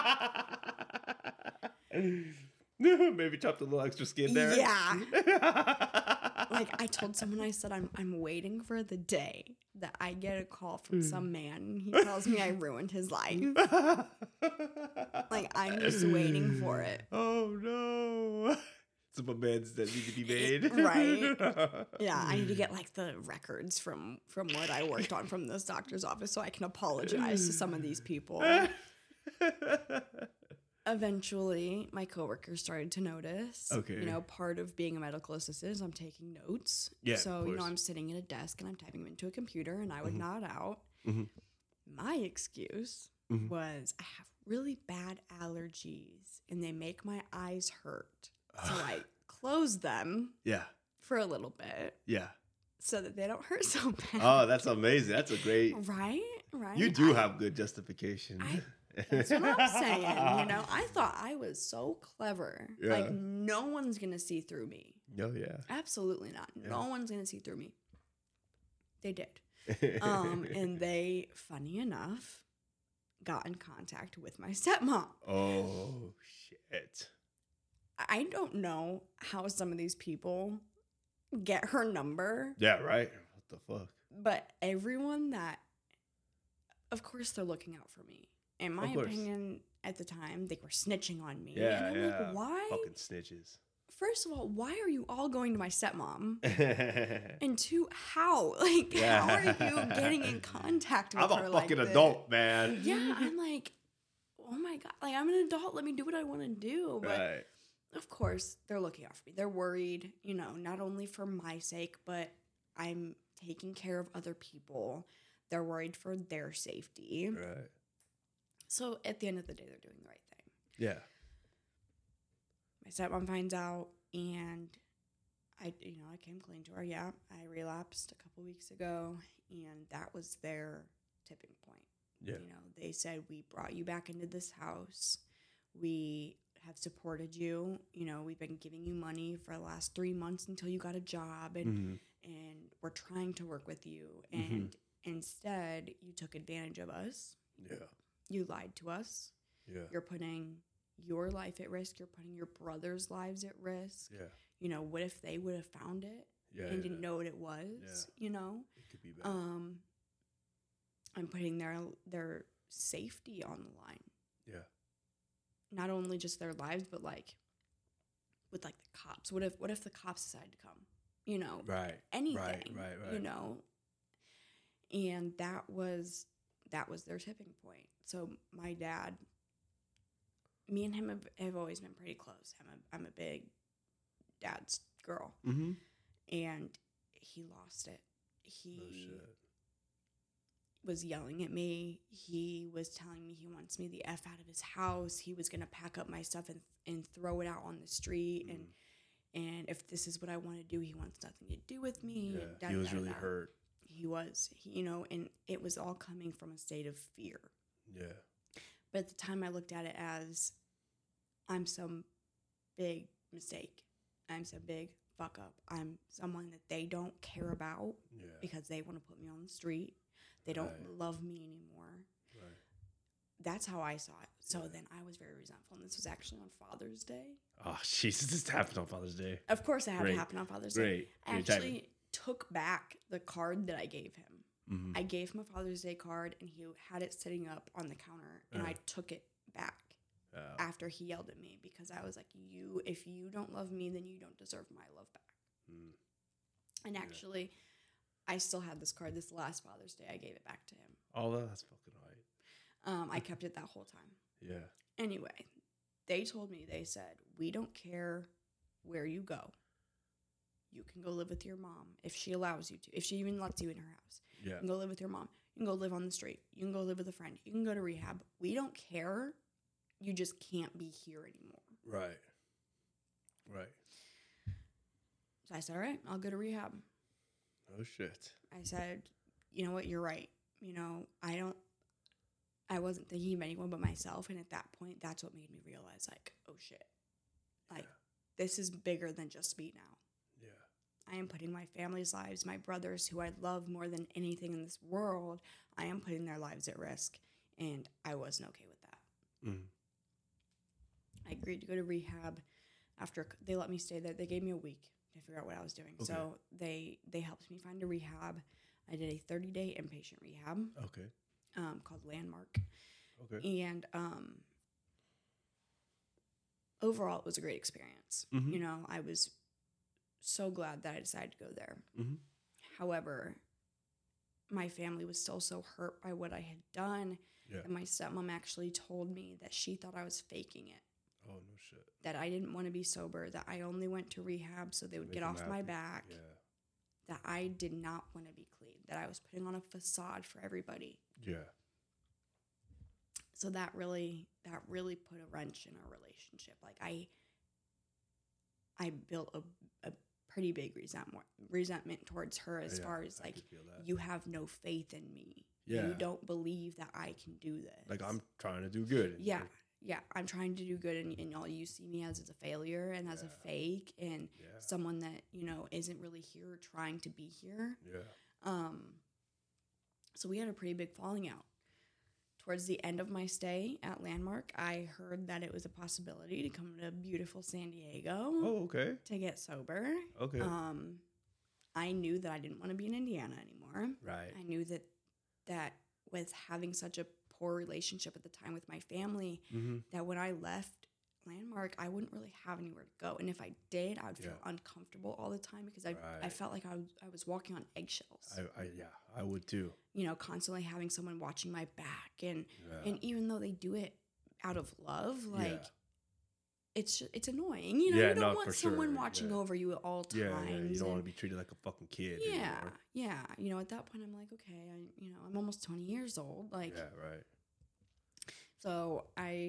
day. Maybe chopped a little extra skin there. Yeah. Like I told someone, I said, I'm waiting for the day that I get a call from some man and he tells me I ruined his life. Like I'm just waiting for it. Oh no. Some amends that need to be made. Right. Yeah, I need to get like the records from what I worked on from this doctor's office so I can apologize to some of these people. Eventually, my coworkers started to notice. Okay. You know, part of being a medical assistant is I'm taking notes. Yeah. So, you know, I'm sitting at a desk and I'm typing them into a computer and I would nod out. My excuse was I have really bad allergies and they make my eyes hurt. So I close them. Yeah. For a little bit. Yeah. So that they don't hurt so bad. Oh, that's amazing. That's a great. Right. You do have good justification. That's what I'm saying. You know, I thought I was so clever. Yeah. Like, no one's going to see through me. Oh, yeah. Absolutely not. Yeah. No one's going to see through me. They did. And they, funny enough, got in contact with my stepmom. Oh, shit. I don't know how some of these people get her number. Yeah, right. What the fuck? But everyone that, of course, they're looking out for me. In my opinion, at the time, they were snitching on me. Yeah, and I'm like, why? Fucking snitches. First of all, why are you all going to my stepmom? And two, how? Like, how are you getting in contact with her like this? I'm a fucking adult, man. Yeah, I'm like, oh my God. Like, I'm an adult. Let me do what I want to do. But, of course, they're looking out for me. They're worried, you know, not only for my sake, but I'm taking care of other people. They're worried for their safety. Right. So at the end of the day, they're doing the right thing. Yeah. My stepmom finds out, and I came clean to her. Yeah, I relapsed a couple weeks ago, and that was their tipping point. Yeah. You know, they said, we brought you back into this house. We have supported you. You know, we've been giving you money for the last 3 months until you got a job, and we're trying to work with you. And instead, you took advantage of us. Yeah. You lied to us. Yeah. You're putting your life at risk. You're putting your brother's lives at risk. Yeah. You know, what if they would have found it and didn't know what it was? You know, it could be bad. I'm putting their safety on the line. Yeah. Not only just their lives, but like with like the cops. What if the cops decide to come? You know, Right. Anything. Right. You know, and that was their tipping point. So my dad, me and him have always been pretty close. I'm a big dad's girl, and he lost it. He was yelling at me. He was telling me he wants me the F out of his house. He was gonna pack up my stuff and throw it out on the street. And if this is what I want to do, he wants nothing to do with me. Yeah. He was really hurt. He was, you know, and it was all coming from a state of fear. Yeah. But at the time, I looked at it as I'm some big mistake. I'm some big fuck up. I'm someone that they don't care about because they want to put me on the street. They don't love me anymore. Right. That's how I saw it. So then I was very resentful. And this was actually on Father's Day. Oh, Jesus, this happened on Father's Day. Of course, it had to happen on Father's Day. Great. I actually took back the card that I gave him. I gave him a Father's Day card, and he had it sitting up on the counter, and I took it back after he yelled at me because I was like, if you don't love me, then you don't deserve my love back. And actually, I still had this card. This last Father's Day, I gave it back to him. Oh, that's fucking right. I kept it that whole time. Yeah. Anyway, they told me, they said, we don't care where you go. You can go live with your mom if she allows you to, if she even lets you in her house. Yeah. You can go live with your mom. You can go live on the street. You can go live with a friend. You can go to rehab. We don't care. You just can't be here anymore. Right. Right. So I said, all right, I'll go to rehab. Oh, shit. I said, you know what? You're right. You know, I wasn't thinking of anyone but myself. And at that point, that's what made me realize, like, oh, shit. Like, this is bigger than just me now. I am putting my family's lives, my brothers, who I love more than anything in this world, I am putting their lives at risk. And I wasn't okay with that. I agreed to go to rehab after they let me stay there. They gave me a week to figure out what I was doing. Okay. So they helped me find a rehab. I did a 30-day inpatient rehab. Okay. Called Landmark. Okay. And overall, it was a great experience. You know, I was so glad that I decided to go there. However, my family was still so hurt by what I had done. And my stepmom actually told me that she thought I was faking it. Oh, no shit. That I didn't want to be sober, that I only went to rehab so they would get off my back. That I did not want to be clean, that I was putting on a facade for everybody. Yeah. So that really put a wrench in our relationship. Like I built a pretty big resentment towards her as far as like, you have no faith in me. Yeah. You don't believe that I can do this. Like, I'm trying to do good. Yeah. Yeah. I'm trying to do good, and all you see me as a failure and as a fake and someone that, you know, isn't really here trying to be here. Yeah. So we had a pretty big falling out. Towards the end of my stay at Landmark, I heard that it was a possibility to come to beautiful San Diego. Oh, okay. To get sober. Okay. I knew that I didn't want to be in Indiana anymore. Right. I knew that with having such a poor relationship at the time with my family, that when I left Landmark, I wouldn't really have anywhere to go. And if I did, I would feel uncomfortable all the time because I felt like I was walking on eggshells. I would too. You know, constantly having someone watching my back. And even though they do it out of love, like, it's annoying. You know, you don't want someone watching over you at all times. Yeah. You don't want to be treated like a fucking kid anymore. Yeah. You know, at that point, I'm like, okay, I'm almost 20 years old. Like, right. So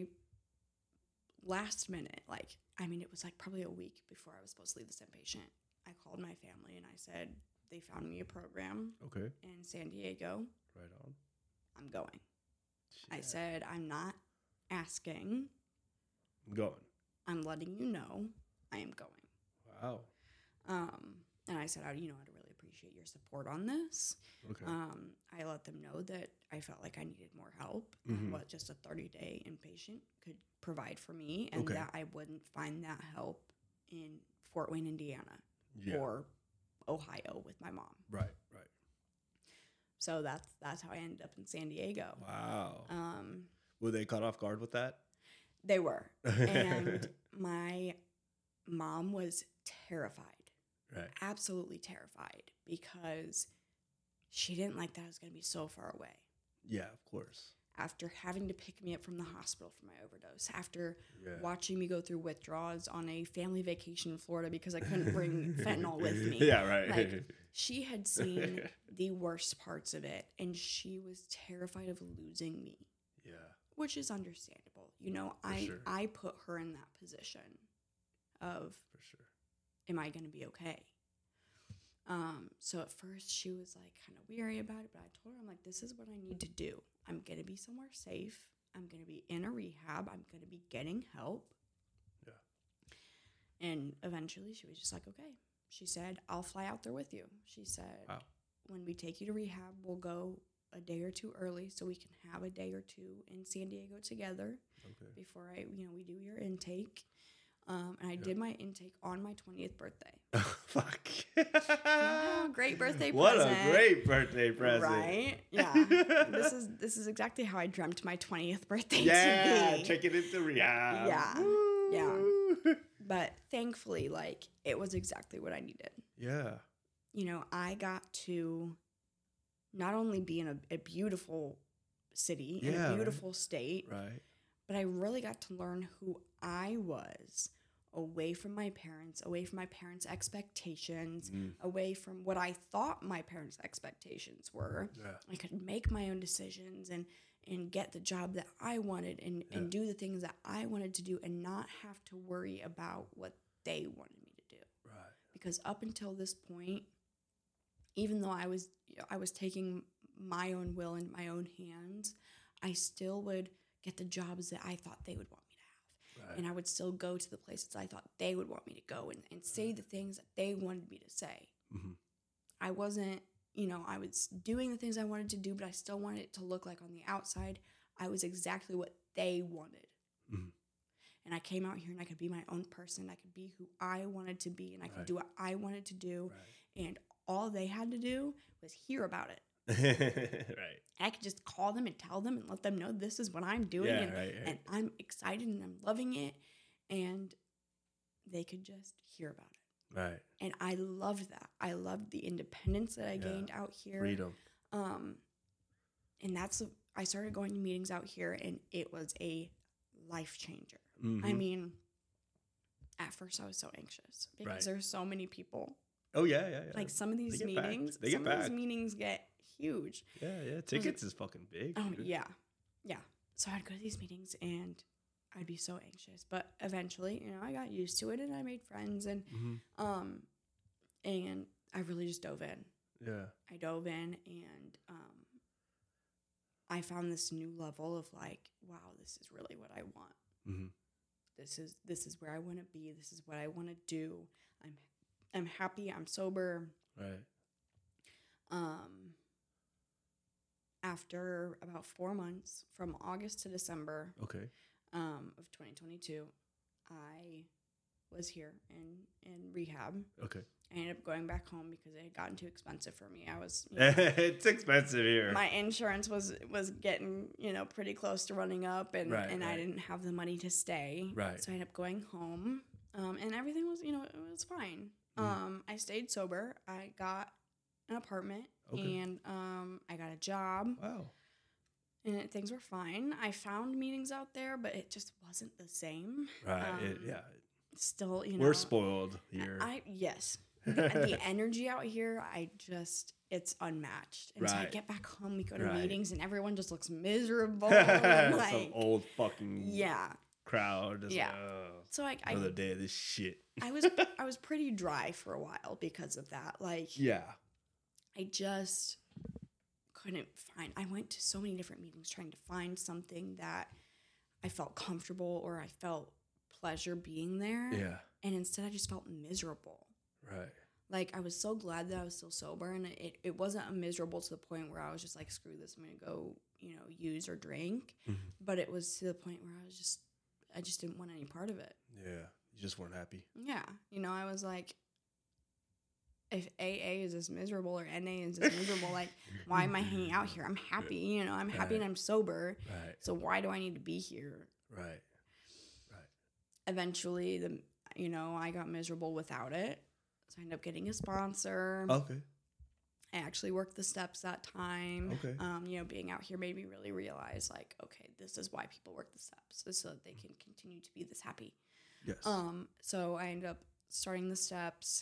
last minute, like, I mean, it was like probably a week before I was supposed to leave this inpatient, I called my family and I said, they found me a program in San Diego. Right on. I'm going. I said, I'm not asking. I'm going. I'm letting you know I am going. Wow. And I said, I'd really appreciate your support on this. Okay. I let them know that I felt like I needed more help than what just a 30-day inpatient could provide for me, and that I wouldn't find that help in Fort Wayne, Indiana, or Ohio with my mom. Right. So that's how I ended up in San Diego. Wow. Were they caught off guard with that? They were. And my mom was terrified. Right. Absolutely terrified, because she didn't like that I was going to be so far away. Yeah, of course. After having to pick me up from the hospital for my overdose, after watching me go through withdrawals on a family vacation in Florida because I couldn't bring fentanyl with me. Yeah, right. Like, she had seen the worst parts of it, and she was terrified of losing me. Yeah. Which is understandable. I put her in that position of, for sure, am I going to be okay? So at first she was like kind of weary about it, but I told her, I'm like, this is what I need to do. I'm going to be somewhere safe. I'm going to be in a rehab. I'm going to be getting help. Yeah. And eventually she was just like, okay. She said, I'll fly out there with you. She said, wow. When we take you to rehab, we'll go a day or two early so we can have a day or two in San Diego together before we do your intake. And I did my intake on my 20th birthday. Fuck. Yeah, great birthday present. What a great birthday present. Right? Yeah. This is exactly how I dreamt my 20th birthday to be. Yeah, check it into rehab. Yeah. Woo. Yeah. But thankfully, it was exactly what I needed. Yeah. I got to not only be in a beautiful city, in a beautiful state, right, but I really got to learn who I was away from my parents' expectations, away from what I thought my parents' expectations were. Yeah. I could make my own decisions and get the job that I wanted and do the things that I wanted to do and not have to worry about what they wanted me to do. Right. Because up until this point, even though I was taking my own will in my own hands, I still would get the jobs that I thought they would want me to have. Right. And I would still go to the places I thought they would want me to go and say the things that they wanted me to say. Mm-hmm. I wasn't, I was doing the things I wanted to do, but I still wanted it to look like on the outside I was exactly what they wanted. Mm-hmm. And I came out here and I could be my own person. I could be who I wanted to be, and I could do what I wanted to do. Right. And all they had to do was hear about it. Right. I could just call them and tell them and let them know this is what I'm doing. And I'm excited and I'm loving it. And they could just hear about it. Right. And I loved that. I loved the independence that I gained out here. Freedom. And I started going to meetings out here, and it was a life changer. Mm-hmm. I mean, at first I was so anxious because there's so many people. Oh yeah. Like some of these meetings, these meetings get huge. Yeah. Tickets is fucking big. Oh yeah. So I'd go to these meetings and I'd be so anxious, but eventually, I got used to it and I made friends and and I really just dove in. Yeah. I dove in and I found this new level of wow, this is really what I want. Mm-hmm. This is where I want to be. This is what I want to do. I'm happy. I'm sober. Right. After about 4 months, from August to December, of 2022, I was here in rehab. Okay. I ended up going back home because it had gotten too expensive for me. I was it's expensive here. My insurance was getting pretty close to running up, and I didn't have the money to stay. Right. So I ended up going home, and everything was it was fine. I stayed sober. I got an apartment, and I got a job. Wow. And things were fine. I found meetings out there, but it just wasn't the same. Right. Still, we're spoiled here. Yes. The energy out here, it's unmatched. And so I get back home, we go to meetings, and everyone just looks miserable. Some old fucking crowd. So another day of this shit. I was pretty dry for a while because of that. I just couldn't find. I went to so many different meetings trying to find something that I felt comfortable or I felt pleasure being there. Yeah. And instead I just felt miserable. Right. Like, I was so glad that I was still sober, and it wasn't a miserable to the point where I was just like, screw this, I'm going to go, use or drink. Mm-hmm. But it was to the point where I just didn't want any part of it. Yeah. You just weren't happy. Yeah. I was like, if AA is this miserable or NA is this miserable, like, why am I hanging out here? I'm happy, I'm happy and I'm sober. Right. So why do I need to be here? Right. Eventually, I got miserable without it. So I ended up getting a sponsor. Okay. I actually worked the steps that time. Okay. Being out here made me really realize, like, okay, this is why people work the steps, so that they can continue to be this happy. Yes. So I ended up starting the steps.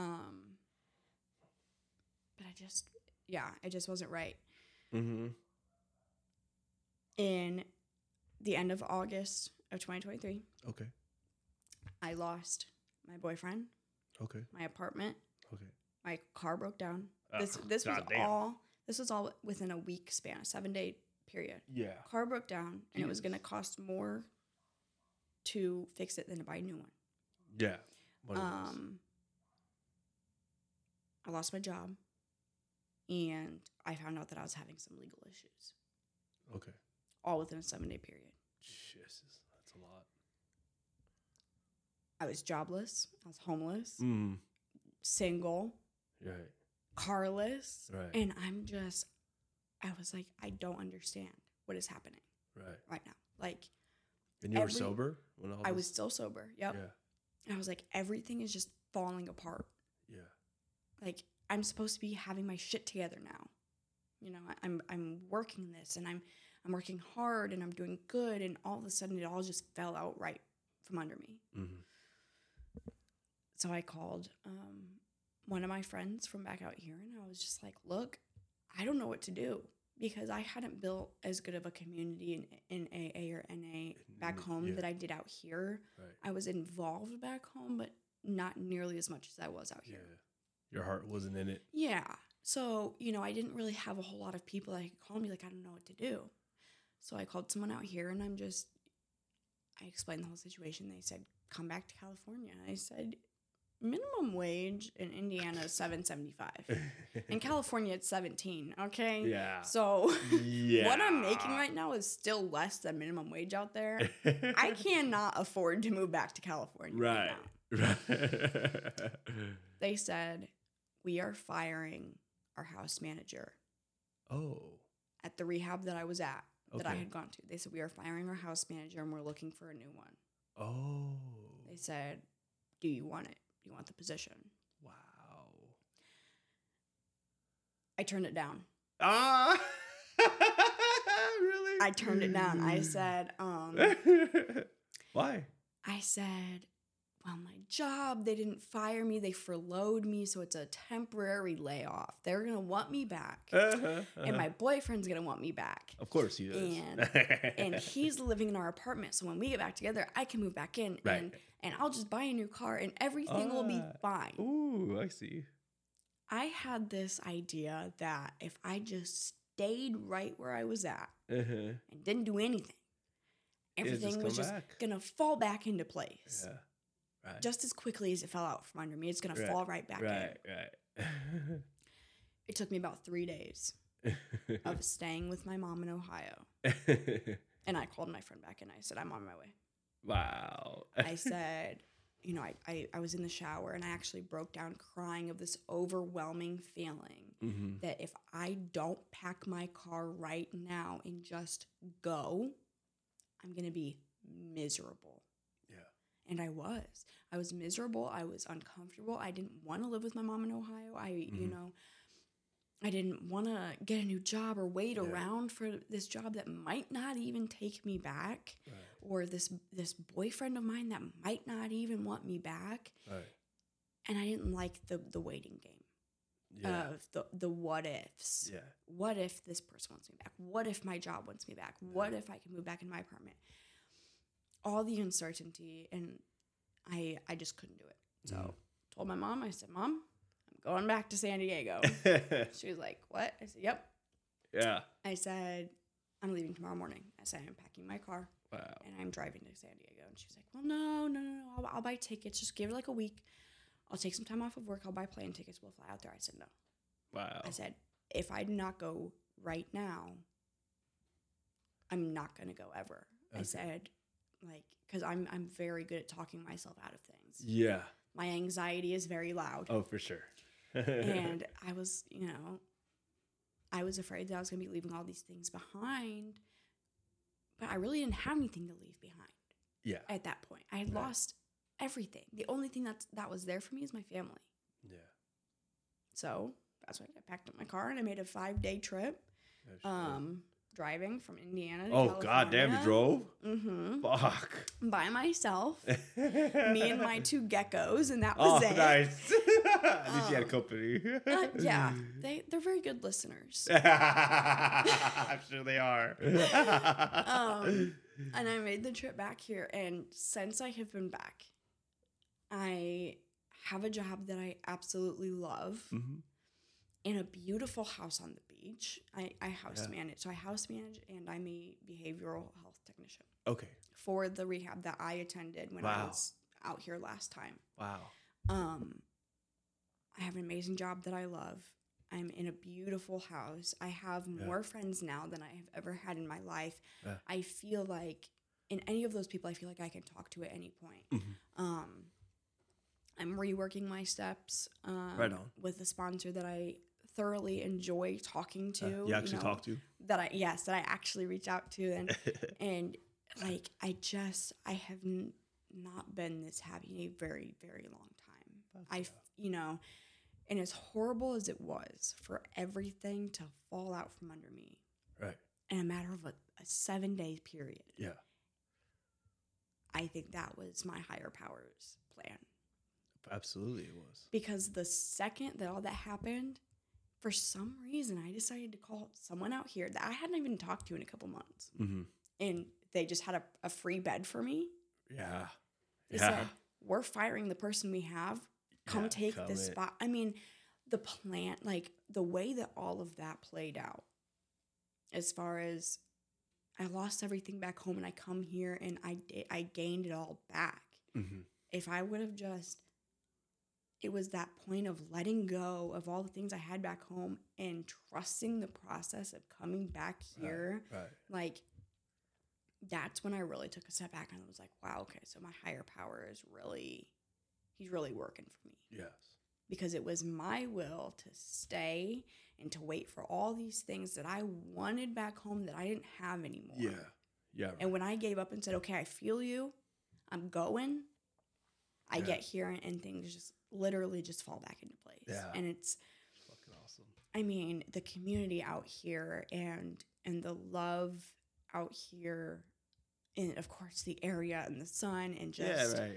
But it just wasn't right. Mm-hmm. In the end of August of 2023, Okay. I lost my boyfriend, Okay. my apartment, Okay. my car broke down. Oh, This was all within a week span, a 7-day period. Yeah. Car broke down, and it was Jesus. going to cost more to fix it than to buy a new one. Yeah. One of those. I lost my job, and I found out that I was having some legal issues, Okay. all within a 7-day period. Jesus, that's a lot. I was jobless. I was homeless, Mm. single, Right. carless, Right. and I was like, I don't understand what is happening right now. Like, And you were sober when all I this? was still sober. Yep. Yeah. And I was like, everything is just falling apart. Yeah. Like, I'm supposed to be having my shit together now. I'm working this, and I'm working hard, and I'm doing good, and all of a sudden it all just fell out right from under me. Mm-hmm. So I called one of my friends from back out here, and I was just like, look, I don't know what to do, because I hadn't built as good of a community in AA or NA back home that I did out here. Right. I was involved back home, but not nearly as much as I was out here. Yeah. Your heart wasn't in it. Yeah. So, I didn't really have a whole lot of people that I could call and be like, I don't know what to do. So I called someone out here, and I explained the whole situation. They said, come back to California. I said, minimum wage in Indiana is $7.75. In California, it's $17. Okay. Yeah. So Yeah. what I'm making right now is still less than minimum wage out there. I cannot afford to move back to California right now. Right. They said, we are firing our house manager Oh. at the rehab that I was at, that I Okay. had gone to. They said, we are firing our house manager, and we're looking for a new one. Oh. They said, do you want it? Do you want the position? Wow. I turned it down. Ah. Really? I turned it down. I said, Why? I said, well, my job, they didn't fire me. They furloughed me, so it's a temporary layoff. They're going to want me back. And my boyfriend's going to want me back. Of course he does. And he's living in our apartment, so when we get back together, I can move back in, Right. and I'll just buy a new car, and everything will be fine. Ooh, I see. I had this idea that if I just stayed right where I was at and didn't do anything, everything was just going to fall back into place. Yeah. Right. Just as quickly as it fell out from under me, it's going to fall right back in. Right. It took me about 3 days of staying with my mom in Ohio. And I called my friend back, and I said, I'm on my way. Wow. I said, I was in the shower, and I actually broke down crying of this overwhelming feeling that if I don't pack my car right now and just go, I'm going to be miserable. Yeah. And I was miserable. I was uncomfortable. I didn't want to live with my mom in Ohio. I didn't want to get a new job or wait around for this job that might not even take me back, or this boyfriend of mine that might not even want me back. Right. And I didn't like the waiting game of the what ifs. Yeah. What if this person wants me back? What if my job wants me back? What if I can move back in my apartment? All the uncertainty, and I just couldn't do it. So told my mom, I said, Mom, I'm going back to San Diego. She was like, what? I said, yep. Yeah. I said, I'm leaving tomorrow morning. I said, I'm packing my car. Wow. And I'm driving to San Diego. And she's like, well, no. I'll buy tickets. Just give it like a week. I'll take some time off of work. I'll buy plane tickets. We'll fly out there. I said, no. Wow. I said, if I do not go right now, I'm not going to go ever. Okay. I said, like, because I'm very good at talking myself out of things. Yeah. My anxiety is very loud. Oh, for sure. And I was, I was afraid that I was going to be leaving all these things behind, but I really didn't have anything to leave behind. Yeah. At that point, I had lost everything. The only thing that was there for me is my family. Yeah. So that's why I packed up my car and I made a 5-day trip. Driving from Indiana to California. God damn, you drove? Mm-hmm. Fuck. By myself. Me and my 2 geckos, and that was it. Oh, nice. At least you had company. Yeah, they're very good listeners. I'm sure they are. And I made the trip back here, and since I have been back, I have a job that I absolutely love. Mm-hmm. In a beautiful house on the beach. I house manage. So I house manage and I'm a behavioral health technician. Okay. For the rehab that I attended when I was out here last time. Wow. I have an amazing job that I love. I'm in a beautiful house. I have more friends now than I have ever had in my life. Yeah. I feel like in any of those people, I feel like I can talk to at any point. Mm-hmm. I'm reworking my steps right on. With a sponsor that I thoroughly enjoy talking to. You actually talk to? That I actually reach out to. And like, I have not been this happy in a very, very long time. And as horrible as it was for everything to fall out from under me. Right. In a matter of a 7-day period. Yeah. I think that was my higher powers plan. Absolutely it was. Because the second that all that happened, for some reason, I decided to call someone out here that I hadn't even talked to in a couple months. Mm-hmm. And they just had a free bed for me. Yeah. They said, we're firing the person we have. Come take this spot. I mean, the plan, like the way that all of that played out, as far as I lost everything back home and I come here and I gained it all back. Mm-hmm. If I would have it was that point of letting go of all the things I had back home and trusting the process of coming back here. Right. Like, that's when I really took a step back and I was like, wow, okay, so my higher power is he's really working for me. Yes. Because it was my will to stay and to wait for all these things that I wanted back home that I didn't have anymore. Yeah. Yeah. Right. And when I gave up and said, okay, I feel you, I'm going, I get here and things just literally just fall back into place. Yeah. And it's fucking awesome. I mean, the community out here and the love out here, and of course the area and the sun and just right.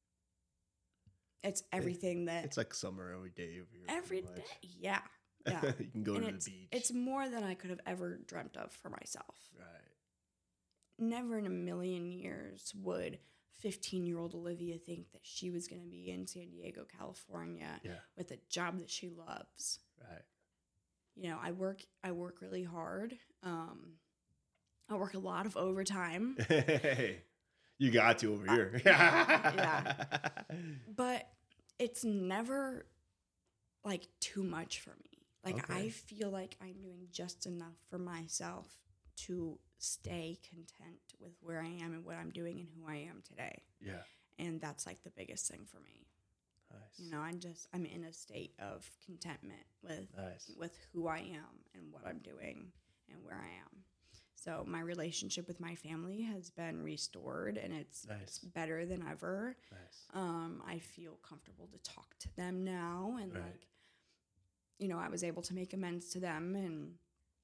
It's everything that it's like summer every day over here. Every day, yeah. You can go to the beach. It's more than I could have ever dreamt of for myself. Right. Never in a million years would 15-year-old Olivia think that she was going to be in San Diego, California, with a job that she loves. Right. I work really hard. I work a lot of overtime. You got to over here. Yeah. But it's never like too much for me. Like I feel like I'm doing just enough for myself to stay content with where I am and what I'm doing and who I am today. Yeah. And that's like the biggest thing for me. Nice. I'm in a state of contentment with who I am and what I'm doing and where I am. So my relationship with my family has been restored and it's better than ever. Nice. I feel comfortable to talk to them now and I was able to make amends to them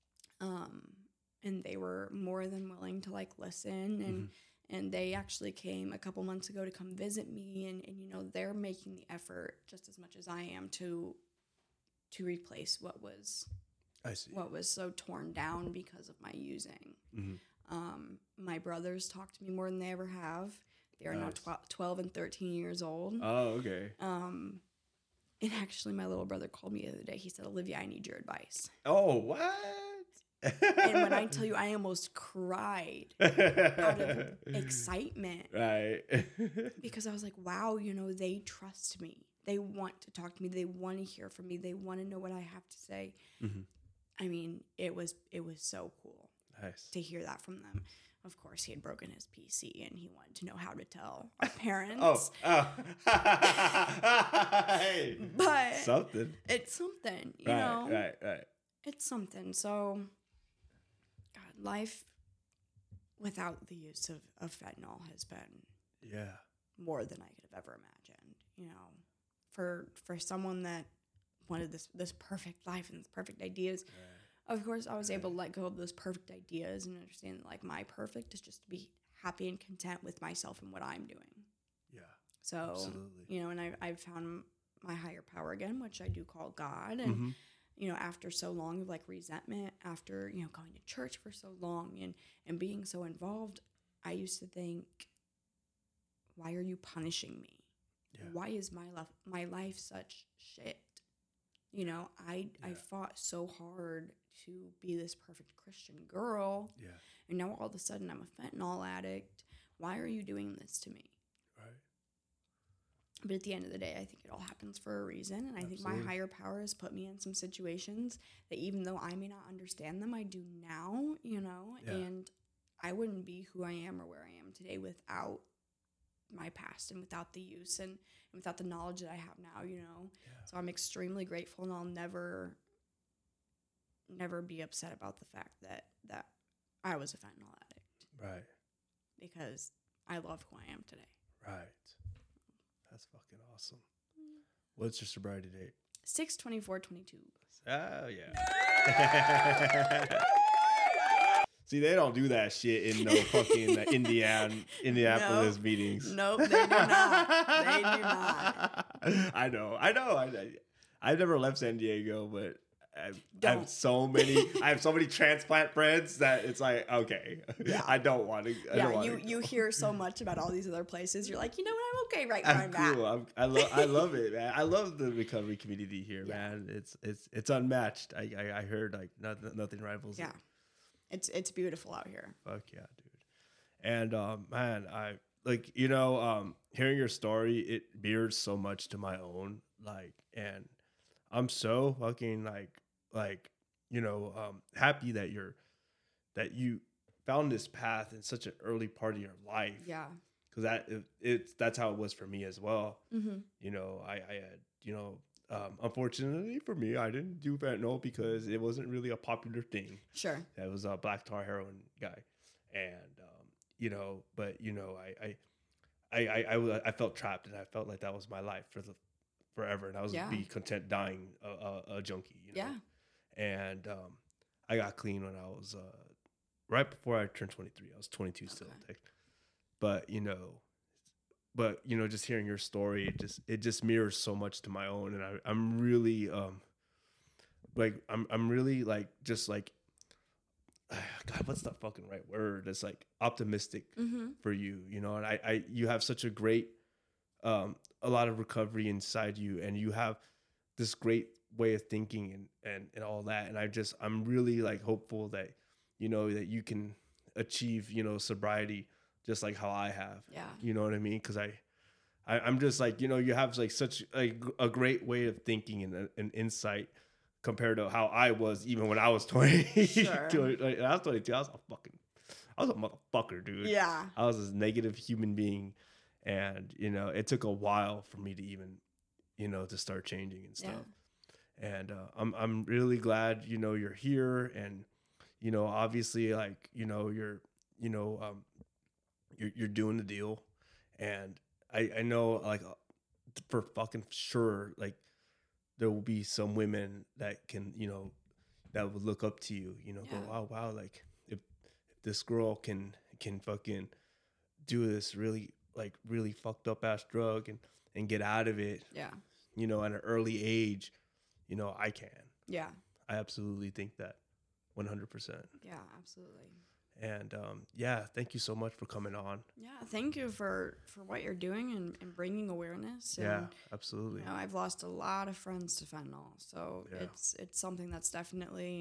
and they were more than willing to like listen and they actually came a couple months ago to come visit me and they're making the effort just as much as I am to replace what was so torn down because of my using. Mm-hmm. My brothers talk to me more than they ever have. They are now 12 and 13 years old. Oh, okay. And actually my little brother called me the other day. He said, Olivia, I need your advice. Oh, what? And when I tell you, I almost cried out of excitement. Right. Because I was like, wow, they trust me. They want to talk to me. They want to hear from me. They want to know what I have to say. Mm-hmm. I mean, it was so cool Nice. to hear that from them. Of course, he had broken his PC and he wanted to know how to tell our Oh. parents. Hey. But Something. it's something, you know. Right. It's something. So, God, life without the use of fentanyl has been Yeah. more than I could have ever imagined. For someone that wanted this perfect life and this perfect ideas, of course, I was able to let go of those perfect ideas and understand that, like, my perfect is just to be happy and content with myself and what I'm doing. Yeah. So, Absolutely. and I've found my higher power again, which I do call God. And, after so long of, like, resentment, after, going to church for so long and being so involved, I used to think, why are you punishing me? Yeah. Why is my life such shit? I fought so hard to be this perfect Christian girl. Yeah. And now all of a sudden I'm a fentanyl addict. Why are you doing this to me? Right. But at the end of the day, I think it all happens for a reason. And I think my higher power has put me in some situations that even though I may not understand them, I do now, Yeah. and I wouldn't be who I am or where I am today without my past and without the use and without the knowledge that I have now, Yeah. So I'm extremely grateful, and I'll never be upset about the fact that I was a fentanyl addict. Right. Because I love who I am today. Right. That's fucking awesome. What's your sobriety date? 6/24/22. Oh, yeah. See, they don't do that shit in no fucking Indianapolis meetings. Nope, they do not. They do not. I know. I've never left San Diego, but I Don't. have so many transplant friends that it's like, okay, Yeah. I don't want to. You hear so much about all these other places. You're like, you know what? I'm okay right I'm where I'm cool. at. I love it, man. I love the recovery community here, Yeah. man. It's unmatched. I heard like nothing rivals Yeah. it. It's beautiful out here. Fuck yeah, dude. And man, I like hearing your story, it mirrors so much to my own. Like, and I'm so fucking happy that you found this path in such an early part of your life. Yeah. Because that's how it was for me as well. Mm-hmm. I had unfortunately for me, I didn't do fentanyl because it wasn't really a popular thing. Sure. That was a black tar heroin guy, and I felt trapped, and I felt like that was my life forever, and I was be content dying a junkie. Yeah. And I got clean when I was right before I turned 23. I was 22 still, but just hearing your story, it just mirrors so much to my own, and I'm really I'm really God, what's the fucking right word? It's like optimistic for you, and you have such a great a lot of recovery inside you, and you have this great way of thinking and all that, and I'm really like hopeful that that you can achieve sobriety just like how I have. Yeah. You know what I mean? Because I'm just like, you have like such a great way of thinking and insight compared to how I was even when I was 20. Sure. I was 22. I was a motherfucker, dude. Yeah. I was this negative human being, and it took a while for me to even to start changing and stuff. Yeah. And I'm really glad you're here, and obviously like you're doing the deal, and I know like for fucking sure like there will be some women that can that would look up to you, go, wow, like if this girl can fucking do this really fucked up ass drug and get out of it, at an early age, I can. Yeah. I absolutely think that 100%. Yeah, absolutely. And thank you so much for coming on. Yeah, thank you for what you're doing and bringing awareness. And, yeah, absolutely. I've lost a lot of friends to fentanyl, so it's something that's definitely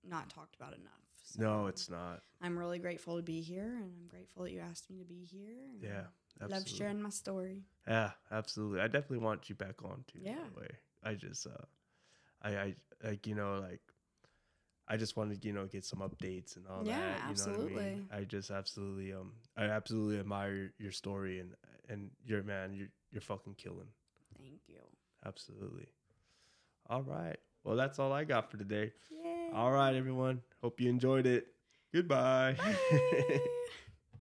not talked about enough. So No, it's not. I'm really grateful to be here, and I'm grateful that you asked me to be here. And Yeah, I love absolutely. sharing my story. Yeah, absolutely. I definitely want you back on too. Yeah. By the way, I just, I like, you know, like, I just wanted to, you know, get some updates and all Yeah, that. You know what I mean? absolutely. I just absolutely, I absolutely admire your story, and you're, man, you're fucking killing. Thank you. Absolutely. All right. Well, that's all I got for today. Yay. All right, everyone. Hope you enjoyed it. Goodbye. Bye.